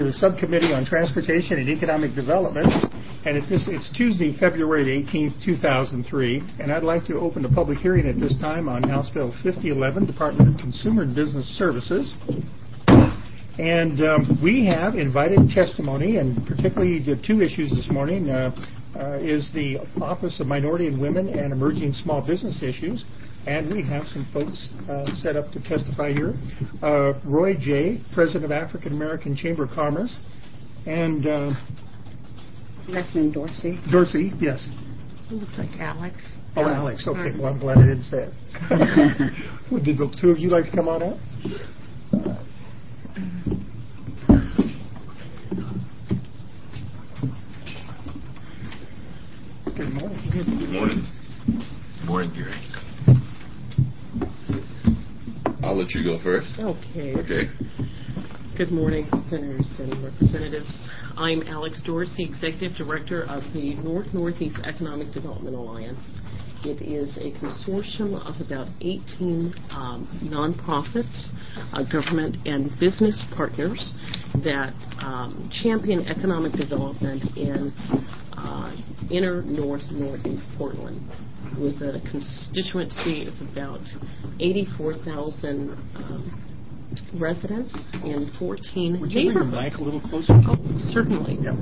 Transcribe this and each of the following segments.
the Subcommittee on Transportation and Economic Development, and it's Tuesday, February the 18th, 2003, and I'd like to open the public hearing at this time on House Bill 5011, Department of Consumer and Business Services. And we have invited testimony, and particularly the two issues this morning is the Office of Minority and Women and Emerging Small Business Issues. And we have some folks set up to testify here. Roy J., President of African American Chamber of Commerce. And last name Dorsey. Dorsey, yes. It looks like Alex. Oh, Alex. Okay, well, I'm glad I didn't say it. Would the two of you like to come on up? Good morning. Good morning. Good morning, Gary. I'll let you go first. Okay. Good morning, Senators and Representatives. I'm Alex Dorsey, Executive Director of the North-Northeast Economic Development Alliance. It is a consortium of about 18 nonprofits, government and business partners that champion economic development in inner Northeast Portland, with a constituency of about 84,000 residents in 14 neighborhoods. Would you bring your mic a little closer? Oh, certainly. Yeah.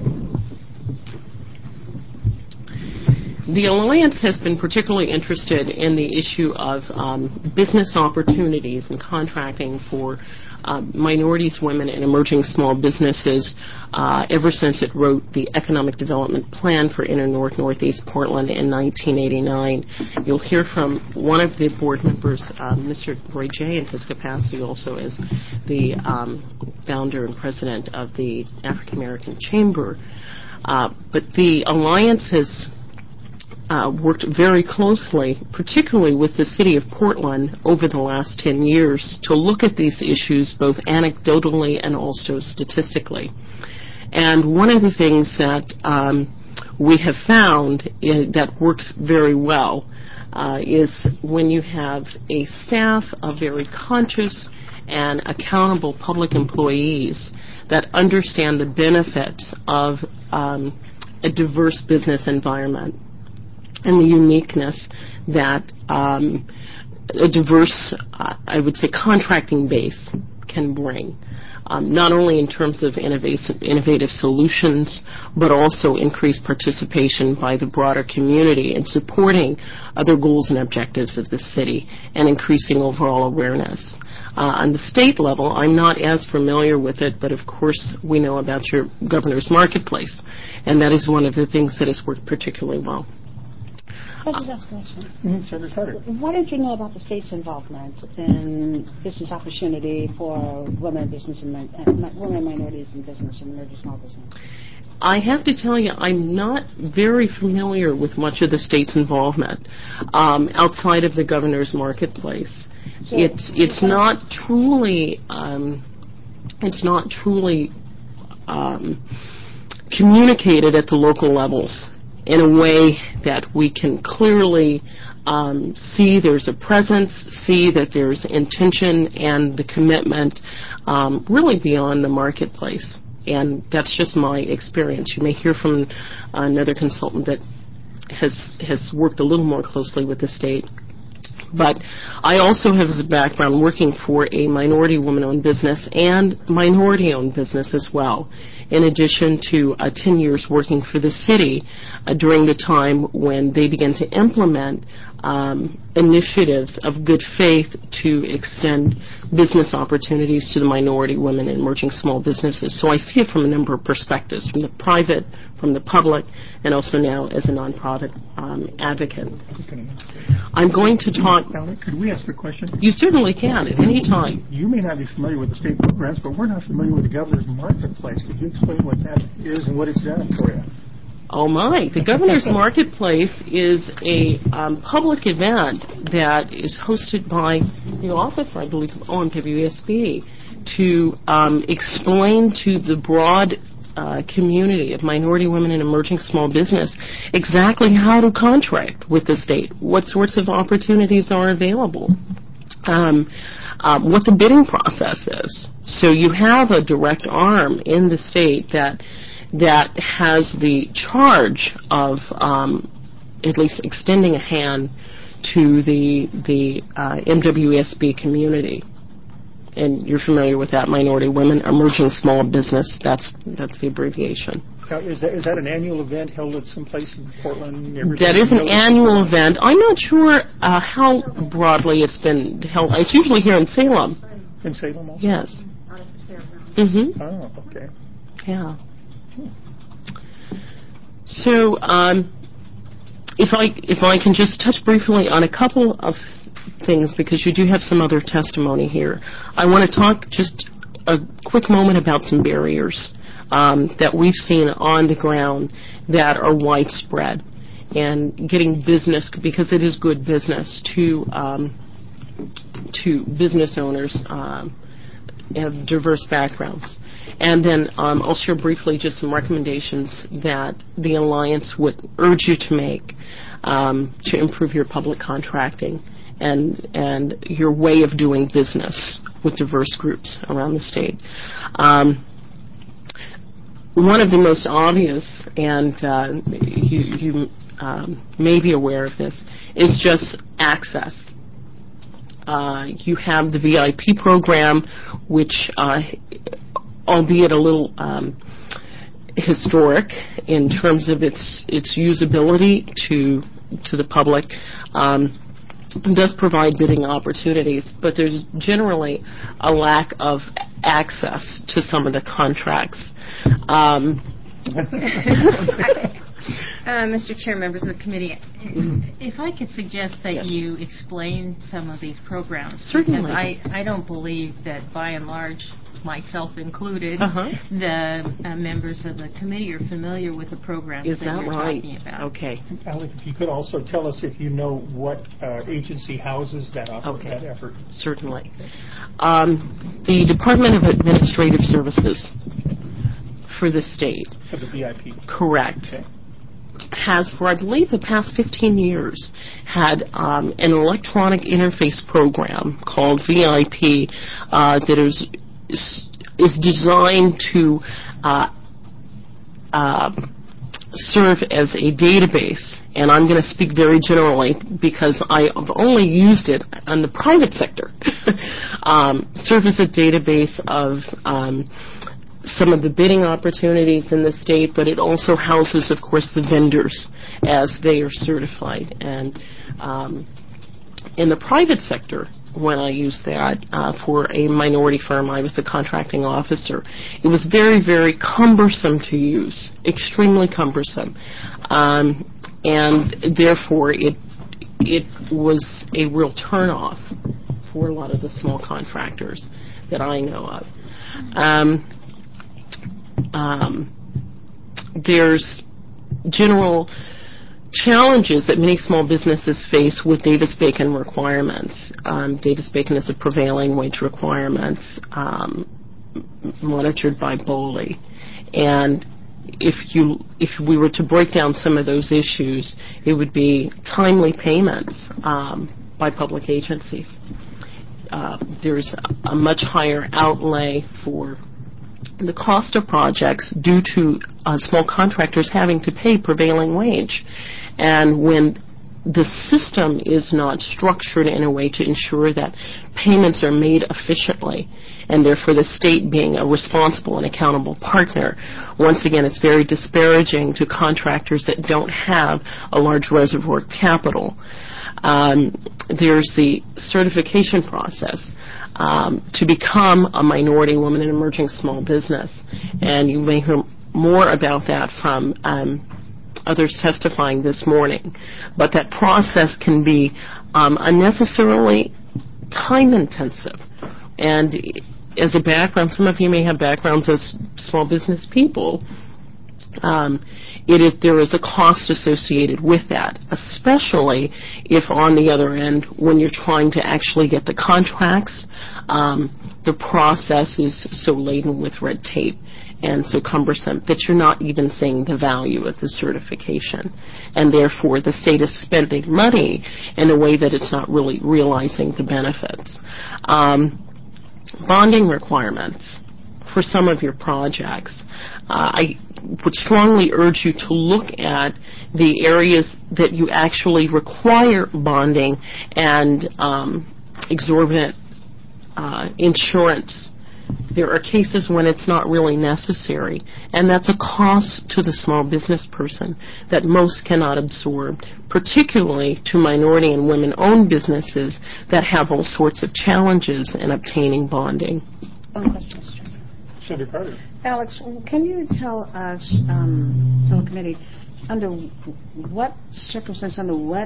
The Alliance has been particularly interested in the issue of business opportunities and contracting for minorities, women, and emerging small businesses ever since it wrote the Economic Development Plan for Inner Northeast Portland in 1989. You'll hear from one of the board members, Mr. Roy J., in his capacity also as the founder and president of the African American Chamber. But the Alliance has worked very closely, particularly with the city of Portland over the last 10 years, to look at these issues both anecdotally and also statistically. And one of the things that we have found that works very well is when you have a staff of very conscious and accountable public employees that understand the benefits of a diverse business environment and the uniqueness that a diverse, I would say, contracting base can bring, not only in terms of innovative solutions, but also increased participation by the broader community in supporting other goals and objectives of the city and increasing overall awareness. On the state level, I'm not as familiar with it, but of course we know about your governor's marketplace, and that is one of the things that has worked particularly well. Can I just ask a question? Senator Carter. What did you know about the state's involvement in business opportunity for women, women, minorities in business and emerging small business? I have to tell you, I'm not very familiar with much of the state's involvement outside of the governor's marketplace. So it's not truly communicated at the local levels in a way that we can clearly see there's a presence, see that there's intention and the commitment really beyond the marketplace. And that's just my experience. You may hear from another consultant that has worked a little more closely with the state. But I also have a background working for a minority woman-owned business and minority-owned business as well, in addition to 10 years working for the city during the time when they began to implement initiatives of good faith to extend business opportunities to the minority, women, and emerging small businesses. So I see it from a number of perspectives, from the private, from the public, and also now as a nonprofit advocate. I'm going to talk... Could we ask a question? You certainly can at any time. You may not be familiar with the state programs, but we're not familiar with the governor's marketplace. Could you explain what that is and what it's done for you? Oh my, the Governor's Marketplace is a public event that is hosted by the office, I believe, of OMWSB to explain to the broad community of minority women and emerging small business exactly how to contract with the state, what sorts of opportunities are available. what the bidding process is. So you have a direct arm in the state that has the charge of at least extending a hand to the MWSB community. And you're familiar with that, Minority Women Emerging Small Business. That's the abbreviation. Now, is that an annual event held at some place in Portland? That is an annual event. I'm not sure how broadly it's been held. It's usually here in Salem. In Salem also? Yes. Mm-hmm. Oh, okay. Yeah. So, if I can just touch briefly on a couple of things, because you do have some other testimony here. I want to talk just a quick moment about some barriers that we've seen on the ground that are widespread, and getting business, because it is good business, to business owners of diverse backgrounds. And then I'll share briefly just some recommendations that the Alliance would urge you to make to improve your public contracting and your way of doing business with diverse groups around the state. One of the most obvious, and you may be aware of this, is just access. You have the VIP program, which, albeit a little historic in terms of its usability to the public, does provide bidding opportunities, but there's generally a lack of access to some of the contracts. Mr. Chair, members of the committee, if I could suggest that you explain some of these programs. Certainly. Because I don't believe that, by and large, myself included, the members of the committee are familiar with the programs Is that that you're right? talking about. Okay. Alec, if you could also tell us if you know what agency houses that effort. Certainly. The Department of Administrative Services for the state. For the VIP. Correct. Okay. Has, for I believe the past 15 years, had an electronic interface program called VIP that is designed to serve as a database. And I'm going to speak very generally because I've only used it in the private sector. Serve as a database of some of the bidding opportunities in the state, but it also houses, of course, the vendors as they are certified. And in the private sector, when I used that for a minority firm, I was the contracting officer. It was very, very cumbersome to use, extremely cumbersome. And therefore, it was a real turnoff for a lot of the small contractors that I know of. There's general challenges that many small businesses face with Davis-Bacon requirements. Davis-Bacon is a prevailing wage requirements monitored by BOLI. And if we were to break down some of those issues, it would be timely payments by public agencies. There's a much higher outlay for the cost of projects due to small contractors having to pay prevailing wage. And when the system is not structured in a way to ensure that payments are made efficiently, and therefore the state being a responsible and accountable partner, once again, it's very disparaging to contractors that don't have a large reservoir capital. There's the certification process to become a minority woman in emerging small business. And you may hear more about that from others testifying this morning. But that process can be unnecessarily time-intensive. And as a background, some of you may have backgrounds as small business people. There is a cost associated with that, especially if on the other end, when you're trying to actually get the contracts, the process is so laden with red tape and so cumbersome that you're not even seeing the value of the certification. And therefore, the state is spending money in a way that it's not really realizing the benefits. Bonding requirements for some of your projects. I would strongly urge you to look at the areas that you actually require bonding and exorbitant insurance. There are cases when it's not really necessary, and that's a cost to the small business person that most cannot absorb, particularly to minority and women-owned businesses that have all sorts of challenges in obtaining bonding. One question, Mr. Chairman. Senator Carter. Alex, can you tell us, tell the committee, under what circumstance, under what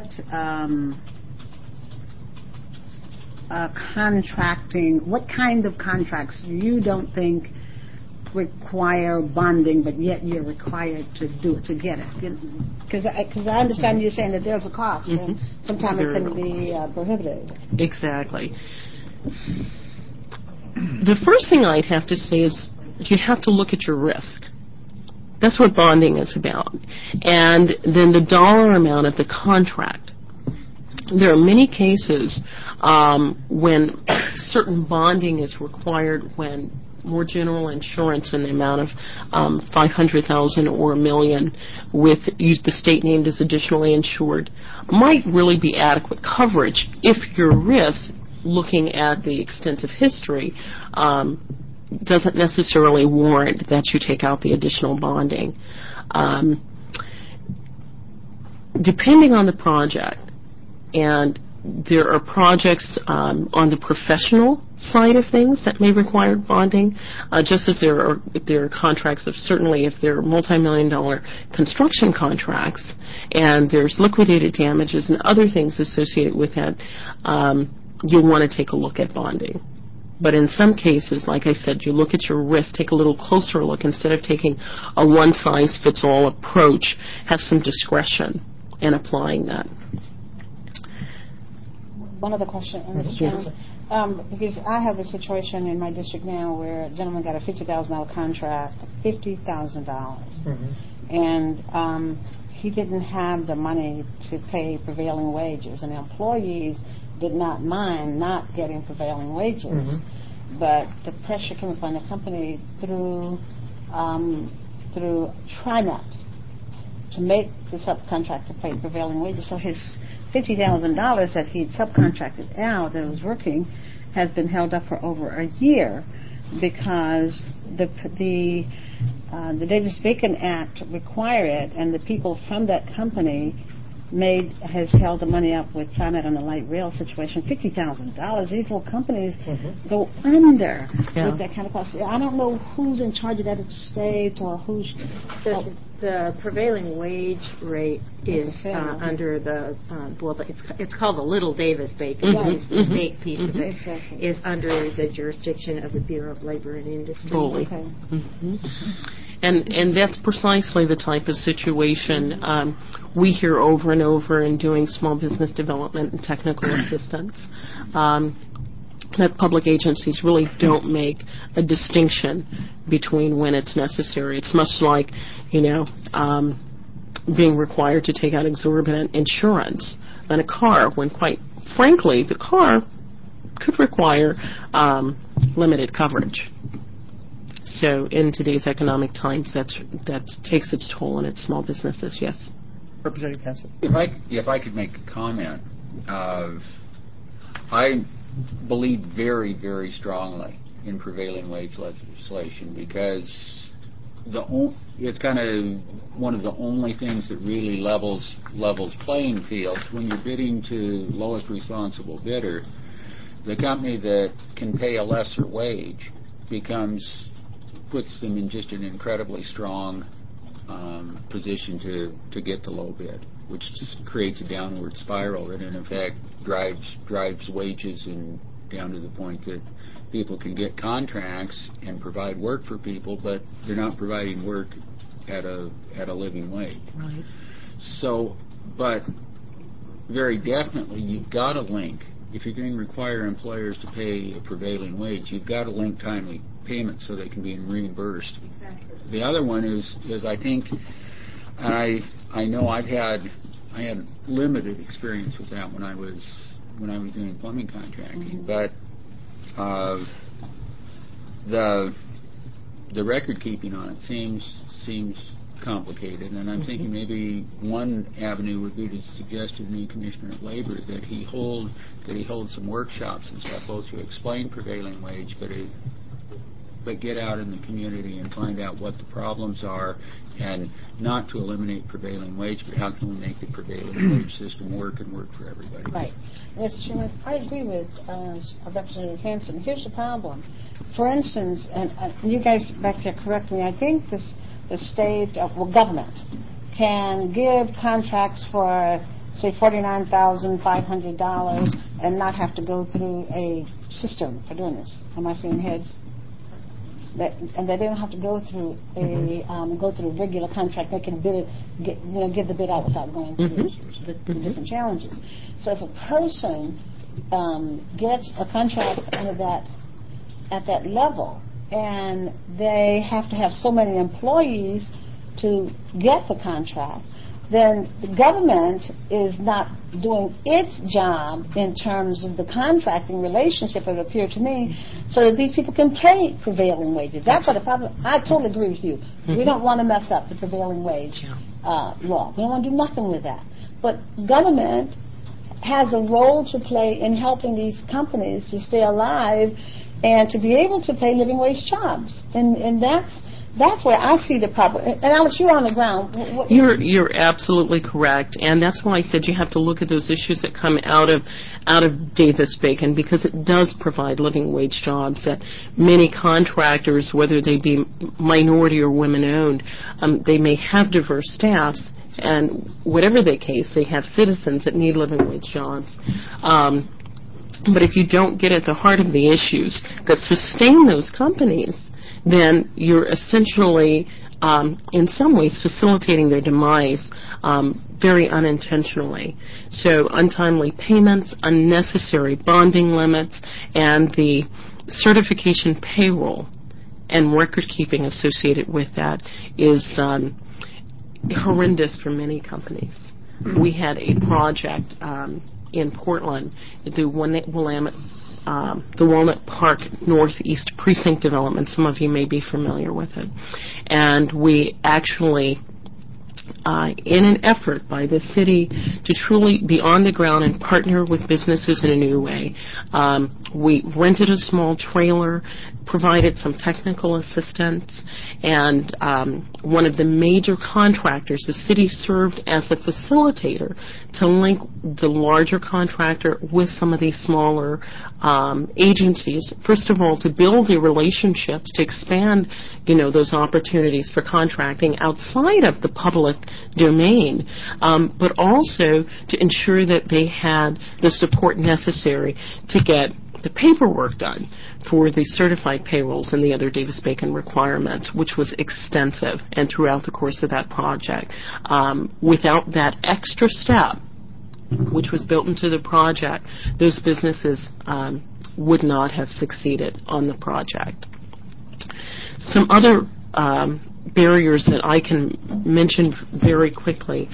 contracting, what kind of contracts you don't think require bonding, but yet you're required to do it, to get it? Because I understand you're saying that there's a cost, and sometimes it can be prohibitive. Exactly. The first thing I'd have to say is you have to look at your risk. That's what bonding is about. And then the dollar amount of the contract. There are many cases when certain bonding is required when more general insurance in the amount of $500,000 or $1 million with the state named as additionally insured might really be adequate coverage if your risk, looking at the extensive history, doesn't necessarily warrant that you take out the additional bonding. Depending on the project, and there are projects on the professional side of things that may require bonding, just as there are contracts of, certainly if there are multi-million-dollar construction contracts and there's liquidated damages and other things associated with that, you'll want to take a look at bonding. But in some cases, like I said, you look at your risk, take a little closer look. Instead of taking a one-size-fits-all approach, have some discretion in applying that. One other question, Mr. Chairman. Because I have a situation in my district now where a gentleman got a $50,000 contract, and he didn't have the money to pay prevailing wages, and the employees did not mind not getting prevailing wages, but the pressure came upon the company through TriNet to make the subcontractor pay prevailing wages. So his $50,000 that he'd subcontracted out that was working has been held up for over a year because the Davis-Bacon Act required it, and the people from that company has held the money up with TriNet on the light rail situation. $50,000. These little companies go under with that kind of cost. I don't know who's in charge of that at state or who's. The prevailing wage rate is under the it's called the Little Davis-Bacon. The state piece of it is under the jurisdiction of the Bureau of Labor and Industry. Okay. And that's precisely the type of situation we hear over and over in doing small business development and technical assistance. That public agencies really don't make a distinction between when it's necessary. It's much like, being required to take out exorbitant insurance on a car when, quite frankly, the car could require limited coverage. So in today's economic times, that takes its toll on its small businesses, yes. Representative Hanson. If I could make a comment, I believe very, very strongly in prevailing wage legislation because it's kind of one of the only things that really levels playing fields. When you're bidding to lowest responsible bidder, the company that can pay a lesser wage puts them in just an incredibly strong position to get the low bid, which just creates a downward spiral that in effect drives wages and down to the point that people can get contracts and provide work for people, but they're not providing work at a living wage. Right. So, but very definitely you've got to link if you're going to require employers to pay a prevailing wage, you've got to link timely payments so they can be reimbursed. Exactly. The other one is I think, and I know I had limited experience with that when I was doing plumbing contracting, but the record keeping on it seems complicated, and I'm thinking maybe one avenue would be to suggest to the new Commissioner of Labor that he hold some workshops and stuff, both to explain prevailing wage, but get out in the community and find out what the problems are, and not to eliminate prevailing wage, but how can we make the prevailing wage system work and work for everybody. Right. Mr. Chairman, I agree with Representative Hanson. Here's the problem. For instance, and you guys back there correct me, I think the state, government can give contracts for, say, $49,500 and not have to go through a system for doing this. Am I seeing heads? And they don't have to go through a regular contract. They can give the bid out without going through the different challenges. So if a person gets a contract at that level, and they have to have so many employees to get the contract, then the government is not doing its job in terms of the contracting relationship, it would appear to me, so that these people can pay prevailing wages. That's what the problem. I totally agree with you. We don't want to mess up the prevailing wage law. We don't want to do nothing with that. But government has a role to play in helping these companies to stay alive and to be able to pay living wage jobs. And that's where I see the problem. And Alex, you're on the ground. You're absolutely correct, and that's why I said you have to look at those issues that come out of Davis-Bacon, because it does provide living wage jobs that many contractors, whether they be minority or women-owned, they may have diverse staffs, and whatever the case, they have citizens that need living wage jobs. But if you don't get at the heart of the issues that sustain those companies, then you're essentially, in some ways, facilitating their demise very unintentionally. So untimely payments, unnecessary bonding limits, and the certification payroll and record keeping associated with that is horrendous for many companies. We had a project in Portland, the Walnut Park Northeast Precinct Development. Some of you may be familiar with it. And we actually, in an effort by the city to truly be on the ground and partner with businesses in a new way, we rented a small trailer, provided some technical assistance, and one of the major contractors, the city served as a facilitator to link the larger contractor with some of these smaller agencies. First of all, to build the relationships, to expand, those opportunities for contracting outside of the public domain, but also to ensure that they had the support necessary to get the paperwork done for the certified payrolls and the other Davis-Bacon requirements, which was extensive and throughout the course of that project. Without that extra step, which was built into the project, those businesses would not have succeeded on the project. Some other barriers that I can mention very quickly,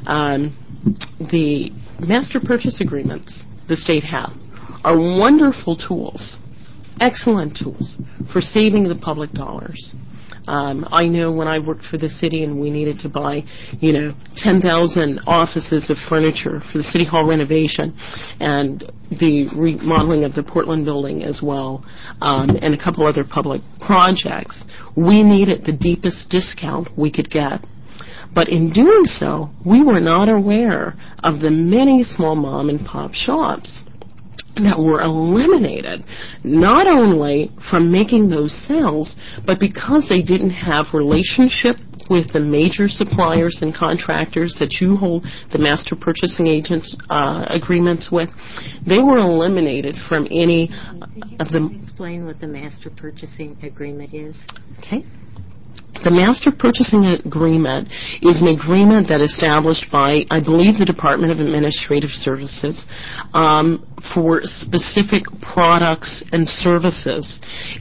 the master purchase agreements the state have are wonderful tools, excellent tools for saving the public dollars. I know when I worked for the city and we needed to buy, 10,000 offices of furniture for the City Hall renovation and the remodeling of the Portland building as well, and a couple other public projects, we needed the deepest discount we could get. But in doing so, we were not aware of the many small mom and pop shops that were eliminated, not only from making those sales, but because they didn't have relationship with the major suppliers and contractors that you hold the master purchasing agents agreements with, they were eliminated from any of them. Explain what the master purchasing agreement is. Okay. The master purchasing agreement is an agreement that is established by, I believe, the Department of Administrative Services for specific products and services.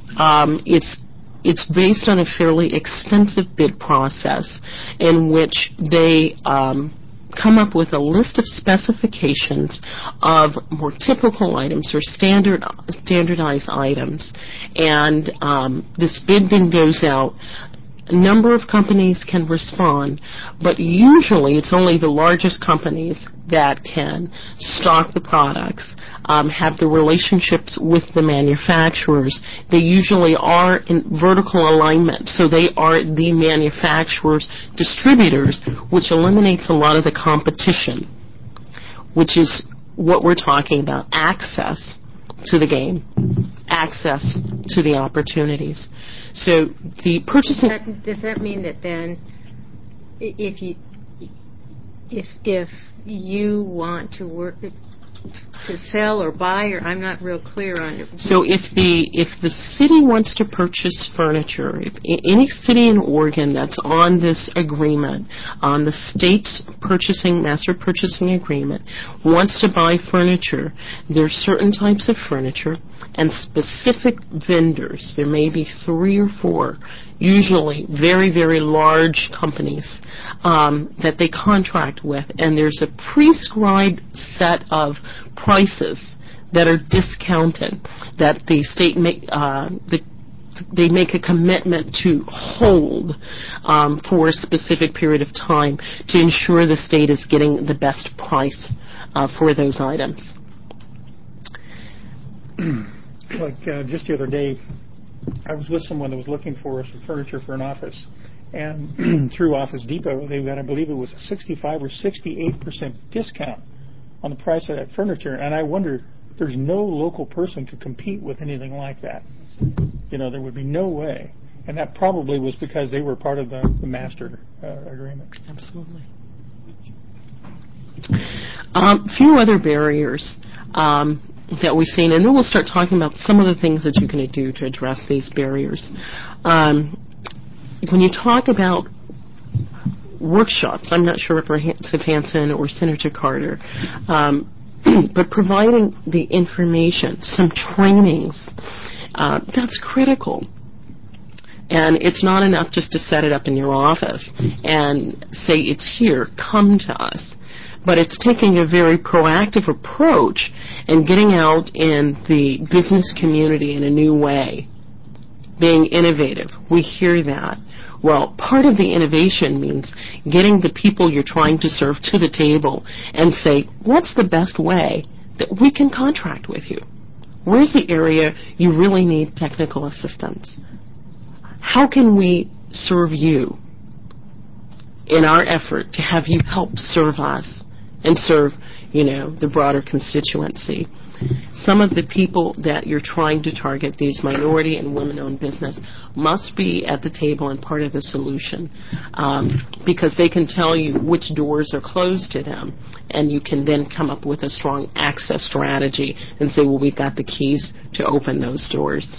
It's based on a fairly extensive bid process in which they come up with a list of specifications of more typical items or standardized items. And this bid then goes out. A number of companies can respond, but usually it's only the largest companies that can stock the products, have the relationships with the manufacturers. They usually are in vertical alignment, so they are the manufacturers' distributors, which eliminates a lot of the competition, which is what we're talking about, access to the game, access to the opportunities. So the purchasing... Does that mean that then if you want to work to sell or buy, or I'm not real clear on it. So if the city wants to purchase furniture, if any city in Oregon that's on this agreement, on the state's master purchasing agreement, wants to buy furniture, there's certain types of furniture and specific vendors. There may be 3 or 4, usually very, very large companies that they contract with, and there's a prescribed set of prices that are discounted, that the state they make a commitment to hold for a specific period of time to ensure the state is getting the best price for those items. Like just the other day, I was with someone that was looking for some furniture for an office, and through Office Depot, they got, I believe it was a 65 or 68% discount on the price of that furniture, and I wonder, there's no local person could compete with anything like that. You know, there would be no way, and that probably was because they were part of the master agreement. Absolutely. A few other barriers that we've seen, and then we'll start talking about some of the things that you can do to address these barriers. When you talk about workshops, I'm not sure if Representative Hansen or Senator Carter, but providing the information, some trainings, that's critical. And it's not enough just to set it up in your office and say, it's here, come to us. But it's taking a very proactive approach and getting out in the business community in a new way, being innovative. We hear that. Well, part of the innovation means getting the people you're trying to serve to the table and say, what's the best way that we can contract with you? Where's the area you really need technical assistance? How can we serve you in our effort to have you help serve us and serve, the broader constituency? Some of the people that you're trying to target, these minority and women-owned business, must be at the table and part of the solution, because they can tell you which doors are closed to them, and you can then come up with a strong access strategy and say, well, we've got the keys to open those doors.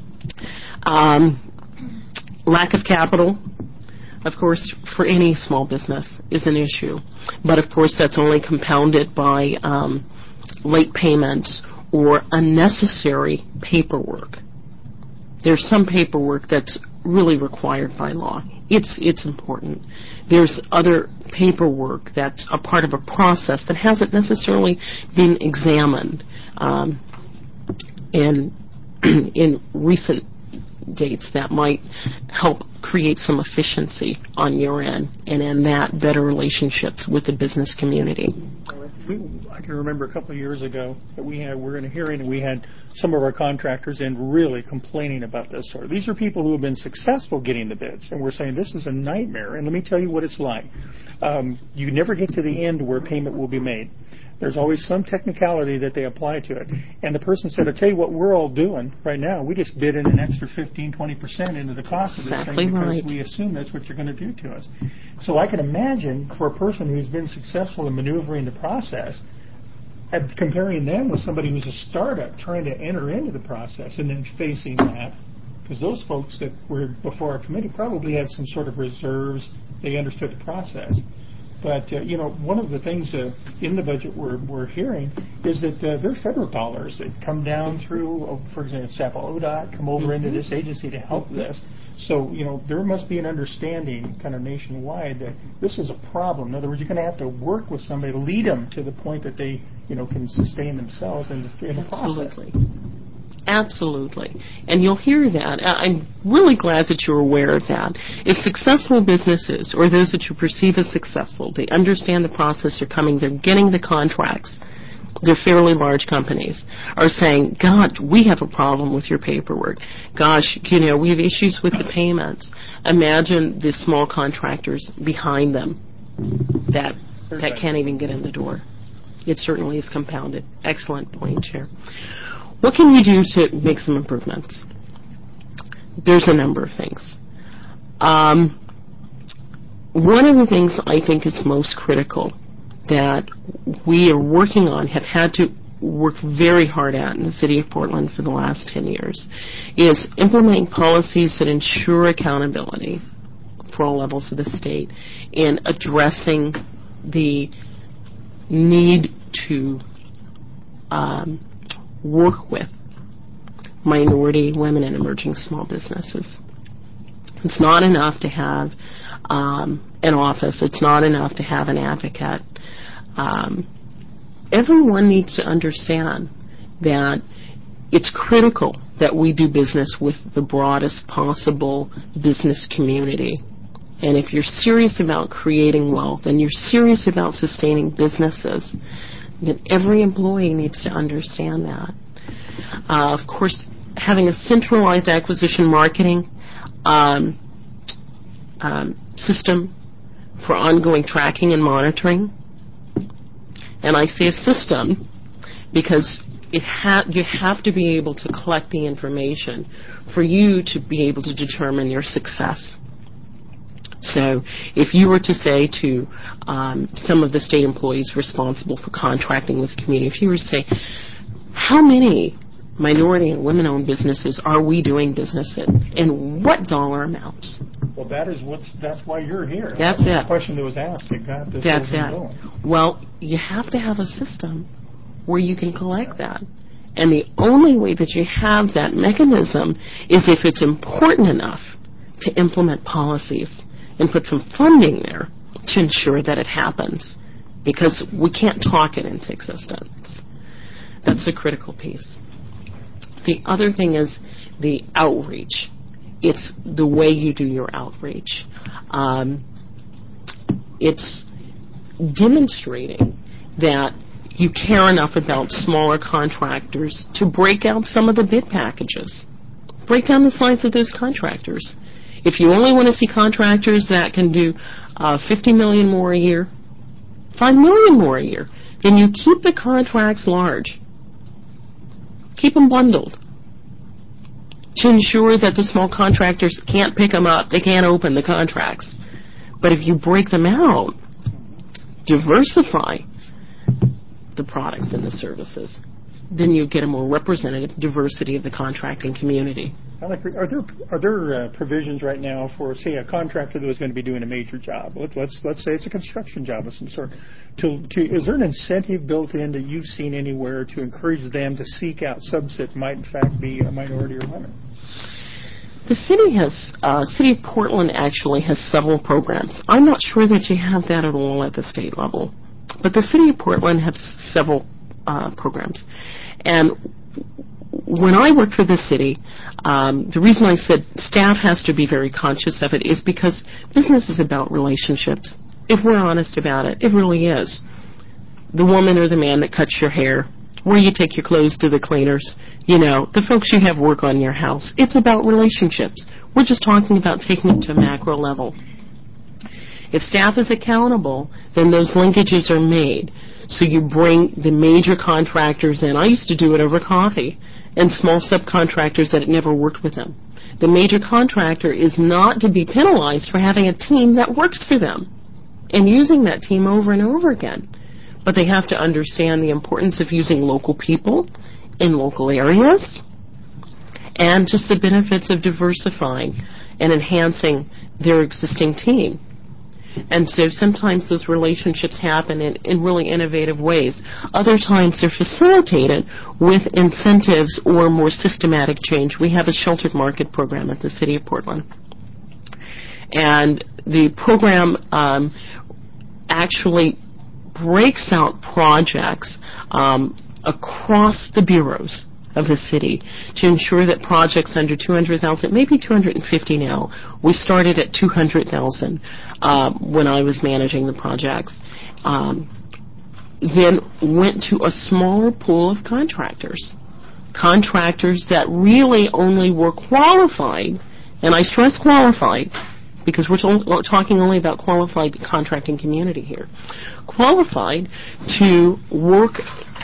Lack of capital, of course, for any small business is an issue, but of course that's only compounded by late payments or unnecessary paperwork. There's some paperwork that's really required by law. It's important. There's other paperwork that's a part of a process that hasn't necessarily been examined in recent dates that might help create some efficiency on your end, and in that, better relationships with the business community. I can remember a couple of years ago that we were in a hearing and we had some of our contractors in really complaining about this sort. These are people who have been successful getting the bids, and we're saying this is a nightmare, and let me tell you what it's like. You never get to the end where payment will be made. There's always some technicality that they apply to it. And the person said, I'll tell you what we're all doing right now. We just bid in an extra 15-20% into the cost of this thing because we assume that's what you're going to do to us. So I can imagine for a person who's been successful in maneuvering the process, comparing them with somebody who's a startup trying to enter into the process and then facing that because those folks that were before our committee probably had some sort of reserves. They understood the process. But, one of the things in the budget we're hearing is that there are federal dollars that come down through, for example, ODOT, come over into this agency to help this. So, there must be an understanding kind of nationwide that this is a problem. In other words, you're going to have to work with somebody to lead them to the point that they, can sustain themselves in the process. Absolutely. And you'll hear that. I'm really glad that you're aware of that. If successful businesses, or those that you perceive as successful, they understand the process, they're coming, they're getting the contracts, they're fairly large companies, are saying, God, we have a problem with your paperwork. Gosh, we have issues with the payments. Imagine the small contractors behind them that can't even get in the door. It certainly is compounded. Excellent point, Chair. What can you do to make some improvements? There's a number of things. One of the things I think is most critical that we are working on, have had to work very hard at in the City of Portland for the last 10 years, is implementing policies that ensure accountability for all levels of the state in addressing the need to work with minority, women, and emerging small businesses. It's not enough to have an office. It's not enough to have an advocate. Everyone needs to understand that it's critical that we do business with the broadest possible business community. And if you're serious about creating wealth and you're serious about sustaining businesses, then every employee needs to understand that. Of course, having a centralized acquisition marketing system for ongoing tracking and monitoring. And I say a system because you have to be able to collect the information for you to be able to determine your success. So if you were to say to some of the state employees responsible for contracting with the community, if you were to say, how many minority and women-owned businesses are we doing business in, and what dollar amounts? Well, that's why you're here. That's it. The question that was asked that got this That's whole it. thing going. Well, you have to have a system where you can collect that. And the only way that you have that mechanism is if it's important enough to implement policies and put some funding there to ensure that it happens. Because we can't talk it into existence. That's the critical piece. The other thing is the outreach. It's the way you do your outreach. It's demonstrating that you care enough about smaller contractors to break out some of the bid packages. Break down the size of those contractors. If you only want to see contractors that can do $50 million more a year, $5 million more a year, then you keep the contracts large. Keep them bundled to ensure that the small contractors can't pick them up. They can't open the contracts. But if you break them out, diversify the products and the services, then you get a more representative diversity of the contracting community. Are there provisions right now for, say, a contractor that was going to be doing a major job? Let's say it's a construction job of some sort. Is there an incentive built in that you've seen anywhere to encourage them to seek out subs that might in fact be a minority or women? The City of Portland actually has several programs. I'm not sure that you have that at all at the state level, but the City of Portland has several programs. And when I worked for the city, the reason I said staff has to be very conscious of it is because business is about relationships. If we're honest about it, it really is. The woman or the man that cuts your hair, where you take your clothes to the cleaners, the folks you have work on your house. It's about relationships. We're just talking about taking it to a macro level. If staff is accountable, then those linkages are made. So you bring the major contractors in. I used to do it over coffee, and small subcontractors that had never worked with them. The major contractor is not to be penalized for having a team that works for them and using that team over and over again. But they have to understand the importance of using local people in local areas and just the benefits of diversifying and enhancing their existing team. And so sometimes those relationships happen in really innovative ways. Other times they're facilitated with incentives or more systematic change. We have a sheltered market program at the City of Portland. And the program actually breaks out projects across the bureaus of the city to ensure that projects under 200,000, maybe 250 now. We started at 200,000 when I was managing the projects. Then went to a smaller pool of contractors that really only were qualified, and I stress qualified, because we're talking only about qualified contracting community here, qualified to work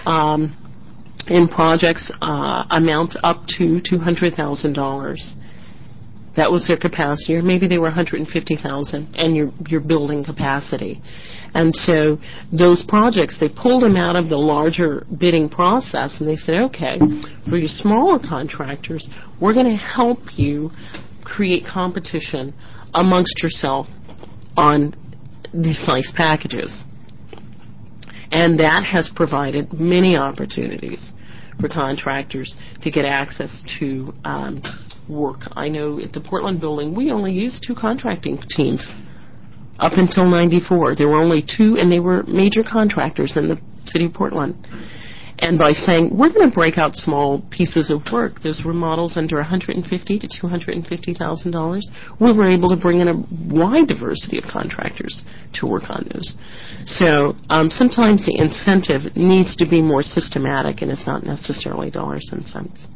in projects amount up to $200,000. That was their capacity, or maybe they were $150,000, and your building capacity. And so those projects, they pulled them out of the larger bidding process, and they said, okay, for your smaller contractors, we're going to help you create competition amongst yourself on these nice packages. And that has provided many opportunities for contractors to get access to work. I know at the Portland building, we only used 2 contracting teams up until '94. There were only 2, and they were major contractors in the City of Portland. And by saying, we're going to break out small pieces of work, those remodels under $150,000 to $250,000, we were able to bring in a wide diversity of contractors to work on those. So sometimes the incentive needs to be more systematic, and it's not necessarily dollars and cents.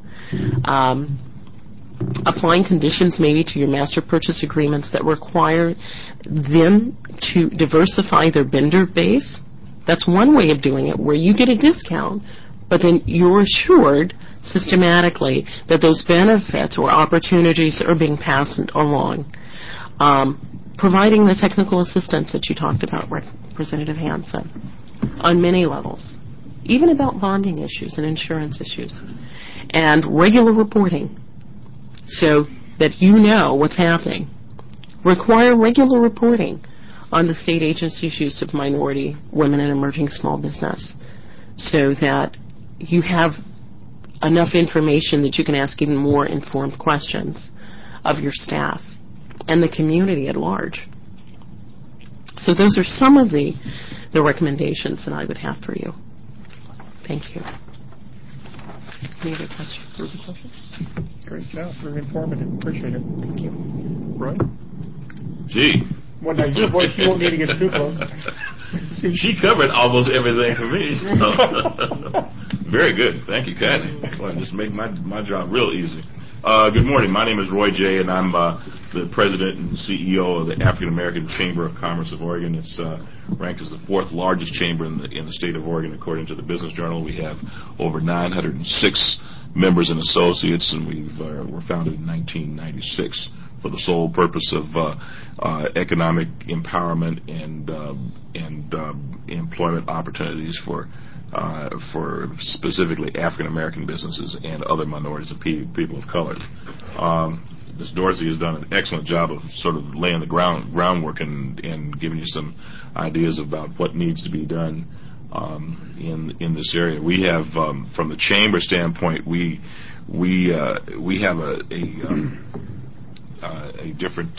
Applying conditions maybe to your master purchase agreements that require them to diversify their vendor base. That's one way of doing it, where you get a discount, but then you're assured systematically that those benefits or opportunities are being passed along. Providing the technical assistance that you talked about, Representative Hansen, on many levels, even about bonding issues and insurance issues, and regular reporting so that you know what's happening. Require regular reporting on the state agency's use of minority, women, and emerging small business, so that you have enough information that you can ask even more informed questions of your staff and the community at large. So those are some of the recommendations that I would have for you. Thank you. Any other questions? Great job. Very informative. Appreciate it. Thank you. Roy? Gee. Well, now your voice, you won't need to get too close. She covered almost everything for me. So. Very good. Thank you, Kathy. Well, just make my job real easy. Good morning. My name is Roy J., and I'm the president and CEO of the African American Chamber of Commerce of Oregon. It's ranked as the 4th largest chamber in the state of Oregon, according to the Business Journal. We have over 906 members and associates, and we're founded in 1996 for the sole purpose of economic empowerment and employment opportunities for specifically African American businesses and other minorities and people of color. Ms. Dorsey has done an excellent job of sort of laying the groundwork and giving you some ideas about what needs to be done in this area. We have, from the chamber standpoint, we have a different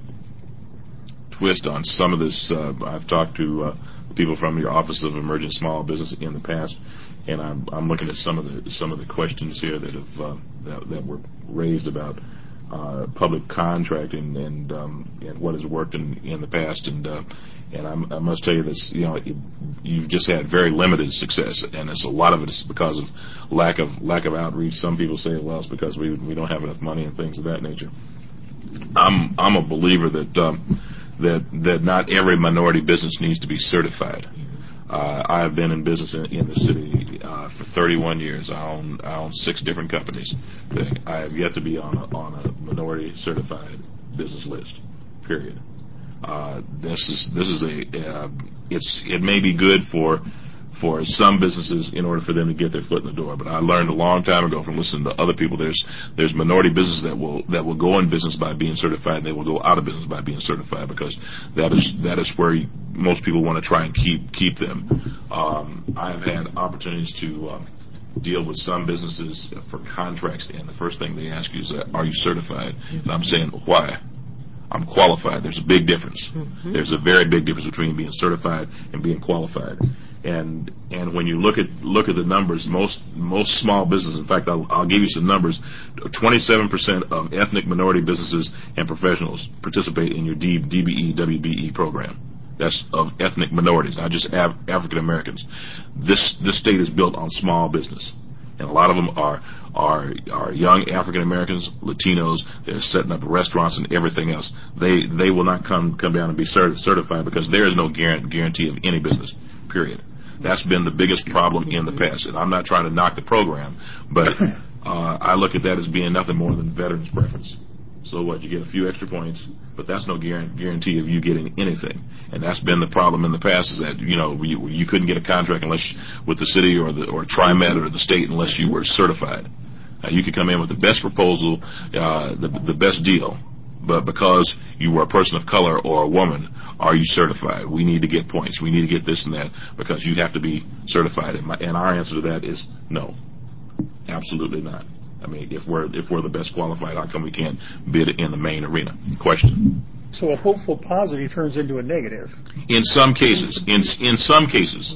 twist on some of this. I've talked to people from your Office of Emerging Small Business in the past, and I'm looking at some of the questions here that were raised about public contracting and what has worked in the past, and I must tell you this, you've just had very limited success, and a lot of it is because of lack of outreach. Some people say, well, it's because we don't have enough money and things of that nature. I'm a believer that not every minority business needs to be certified. I have been in business in the city for 31 years. I own 6 different companies. I have yet to be on a minority certified business list. Period. It may be good for for some businesses in order for them to get their foot in the door. But I learned a long time ago from listening to other people. There's minority businesses that will go in business by being certified. They will go out of business by being certified, because that is where most people want to try and keep them. I have had opportunities to deal with some businesses for contracts, and the first thing they ask you is, "Are you certified?" And I'm saying, "Why? I'm qualified." There's a big difference. There's a very big difference between being certified and being qualified. And when you look at the numbers, most small businesses, in fact, I'll give you some numbers. 27% of ethnic minority businesses and professionals participate in your DBE, WBE program. That's of ethnic minorities, not just African Americans. This state is built on small business, and a lot of them are young African Americans, Latinos. They're setting up restaurants and everything else. They will not come down and be certified, because there is no guarantee of any business, period. That's been the biggest problem in the past. And I'm not trying to knock the program, but I look at that as being nothing more than veterans' preference. So what? You get a few extra points, but that's no guarantee of you getting anything. And that's been the problem in the past, is that you couldn't get a contract unless with the city or TriMet or the state unless you were certified. You could come in with the best proposal, the best deal, but because you were a person of color or a woman, are you certified? We need to get points. We need to get this and that, because you have to be certified. And our answer to that is no, absolutely not. I mean, if we're the best qualified, how come we can't bid in the main arena? Question. So a hopeful positive turns into a negative. In some cases, in some cases,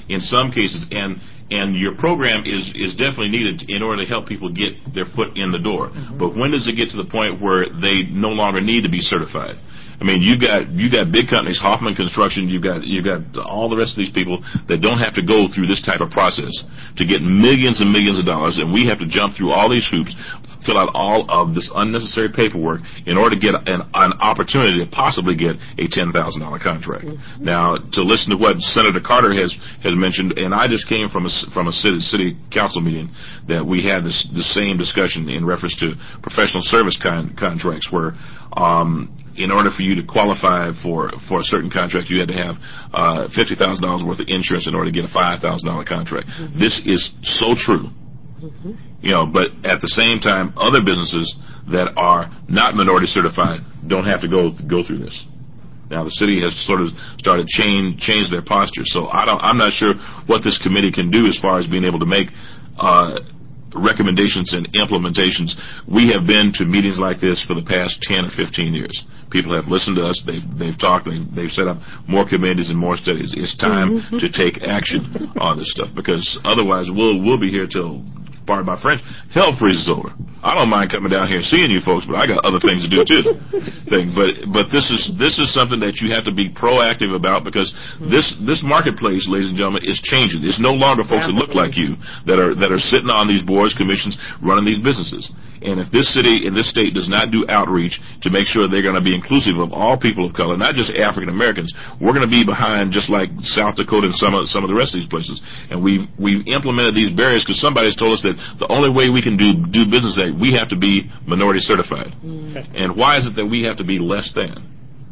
and your program is definitely needed in order to help people get their foot in the door. But when does it get to the point where they no longer need to be certified? I mean, you got big companies, Hoffman Construction. You got all the rest of these people that don't have to go through this type of process to get millions and millions of dollars, and we have to jump through all these hoops, fill out all of this unnecessary paperwork in order to get an opportunity to possibly get a $10,000 contract. Now, to listen to what Senator Carter has mentioned, and I just came from a city council meeting that we had the same discussion in reference to professional service contracts, where in order for you to qualify for a certain contract, you had to have $50,000 worth of insurance in order to get a $5,000 contract. This is so true. But at the same time, other businesses that are not minority certified don't have to go through this. Now, the city has sort of started change their posture. So I'm not sure what this committee can do as far as being able to make recommendations and implementations. We have been to meetings like this for the past 10 or 15 years. People have listened to us. They've talked. They've set up more committees and more studies. It's time to take action on this stuff, because otherwise we'll be here till, pardon my French, hell freezes over. I don't mind coming down here and seeing you folks, but I got other things to do too. But this is something that you have to be proactive about, because this marketplace, ladies and gentlemen, is changing. It's no longer folks that look like you that are sitting on these boards, commissions, running these businesses. And if this city and this state does not do outreach to make sure they're going to be inclusive of all people of color, not just African Americans, we're going to be behind, just like South Dakota and some of the rest of these places. And we've implemented these barriers because somebody's told us that the only way we can do business, that we have to be minority certified. And why is it that we have to be less than?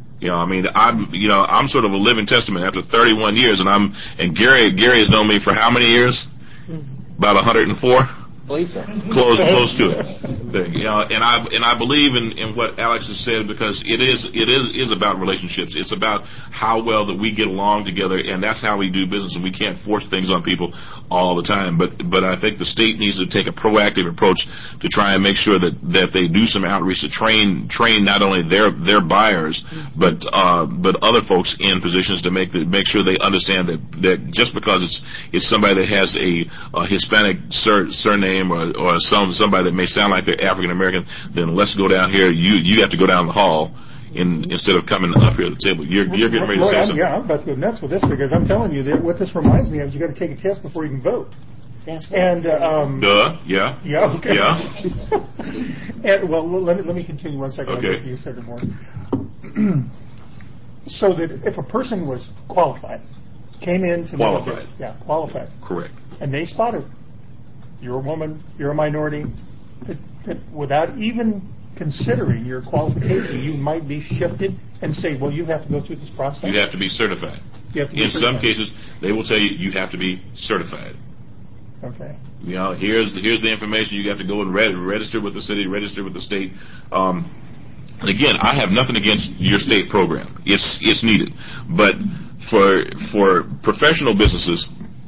I'm sort of a living testament after 31 years, and Gary has known me for how many years? About 104. Close to it. And I believe in what Alex has said, because it is about relationships. It's about how well that we get along together, and that's how we do business. And we can't force things on people all the time. But I think the state needs to take a proactive approach to try and make sure that they do some outreach to train not only their buyers, but other folks in positions to make sure they understand that just because it's somebody that has a Hispanic surname or somebody that may sound like they're African American, then let's go down here. You have to go down the hall instead of coming up here to the table. You're getting ready to say something. Yeah, I'm about to go nuts with this, because I'm telling you that what this reminds me of is you got to take a test before you can vote. Yes. And yeah. Okay. Yeah. And, well, let me continue one second. Okay. I'll give you a second more. So that if a person was qualified, came in to qualified. Qualified. Correct. And they spotted, you're a woman, you're a minority, that without even considering your qualification, you might be shifted and say, well, you have to go through this process. You have to be certified. In some cases, they will tell you you have to be certified. Okay. You know, here's the information. You have to go and register with the city, register with the state. And again, I have nothing against your state program. It's needed, but for professional businesses,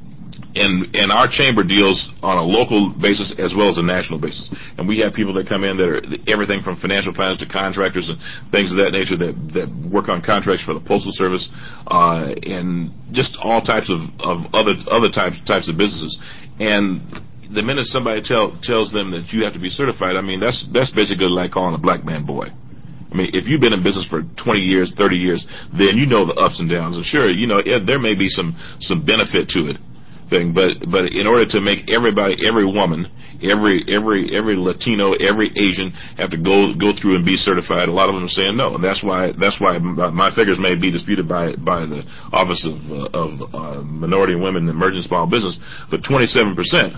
and our chamber deals on a local basis as well as a national basis. And we have people that come in that are everything from financial planners to contractors and things of that nature that work on contracts for the Postal Service, and just all types of other types of businesses. And the minute somebody tells them that you have to be certified, I mean, that's basically like calling a black man boy. I mean, if you've been in business for 20 years, 30 years, then you know the ups and downs. And sure, you know, there may be some benefit to it. But in order to make everybody, every woman, every Latino, every Asian have to go through and be certified, a lot of them are saying no, and that's why my figures may be disputed by the Office of Minority and Women in Emerging Small Business, but 27%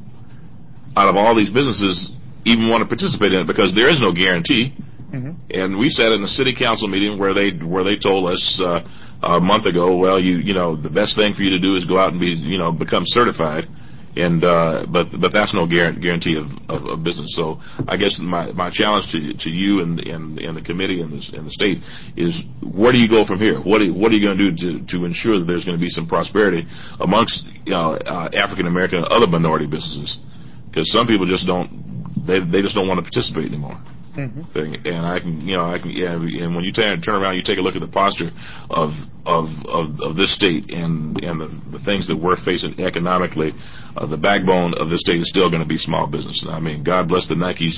out of all these businesses even want to participate in it because there is no guarantee. Mm-hmm. And we sat in a city council meeting where they told us a month ago, well, you know, the best thing for you to do is go out and become certified, and but that's no guarantee of business. So I guess my challenge to you and the committee and the state is, where do you go from here? What are you going to do to ensure that there's going to be some prosperity amongst African American and other minority businesses? Because some people just don't want to participate anymore. Mm-hmm. And and when you turn around, you take a look at the posture of this state and the things that we're facing economically. The backbone of this state is still going to be small business. I mean, God bless the Nikes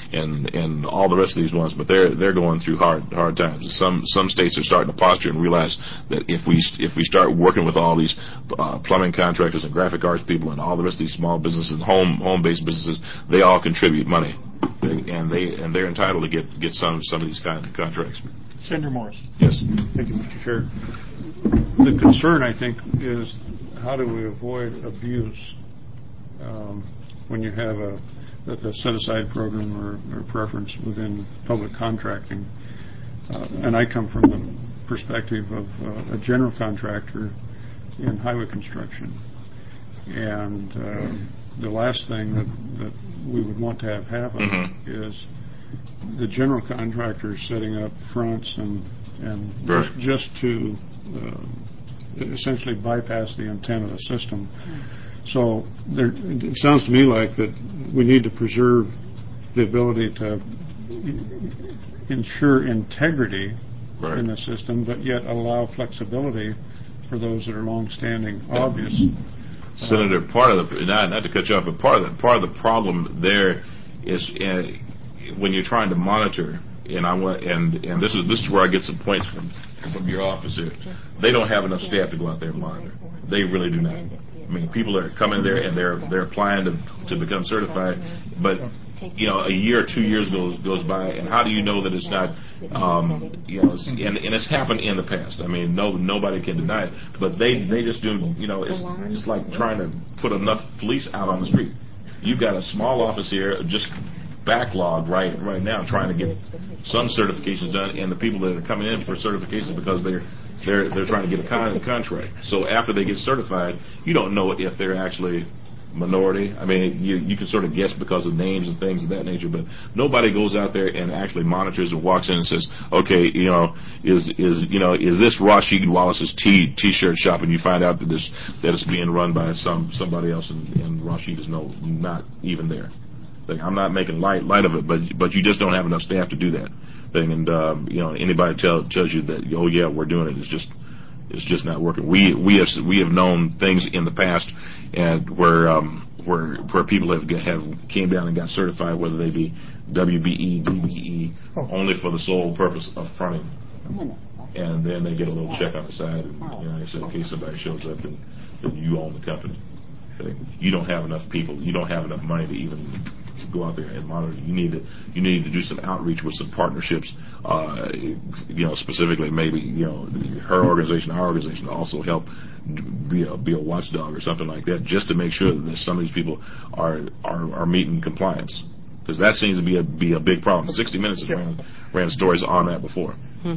and all the rest of these ones, but they're going through hard times. Some states are starting to posture and realize that if we start working with all these plumbing contractors and graphic arts people and all the rest of these small businesses and home-based businesses, they all contribute money. And they're entitled to get some of these kind of contracts. Senator Morris. Yes. Thank you, Mr. Chair. The concern, I think, is how do we avoid abuse when you have a set-aside program or preference within public contracting. And I come from the perspective of a general contractor in highway construction. And the last thing that we would want to have happen mm-hmm. is the general contractor setting up fronts and right. just to essentially bypass the intent of the system. So it sounds to me like that we need to preserve the ability to ensure integrity right. in the system, but yet allow flexibility for those that are long-standing, obvious. Senator, part of the not to cut you off, but part of the problem there is when you're trying to monitor. And this is where I get some points from your office here. They don't have enough staff to go out there and monitor. They really do not. I mean, people are coming there and they're applying to become certified, but a year or 2 years goes by, and how do you know that it's not? And it's happened in the past. I mean, nobody can deny it, but they just do. It's like trying to put enough police out on the street. You've got a small office here, just backlogged right now, trying to get some certifications done, and the people that are coming in for certifications because they're trying to get a contract. So after they get certified, you don't know if they're actually minority. I mean, you can sort of guess because of names and things of that nature, but nobody goes out there and actually monitors and walks in and says, okay, is this Rasheed Wallace's T-shirt shop? And you find out that it's being run by somebody else, and Rasheed is not even there. I'm not making light of it, but you just don't have enough staff to do that thing. And anybody tells you that, oh yeah, we're doing it, it's just not working. We have known things in the past, and where people have came down and got certified, whether they be WBE, DBE, only for the sole purpose of fronting, and then they get a little check on the side, and they say, in case somebody shows up, then you own the company. You don't have enough people. You don't have enough money to even go out there and monitor. You need to do some outreach with some partnerships. Specifically, maybe her organization, our organization, also help be a watchdog or something like that, just to make sure that some of these people are meeting compliance, because that seems to be a big problem. 60 Minutes has ran stories on that before.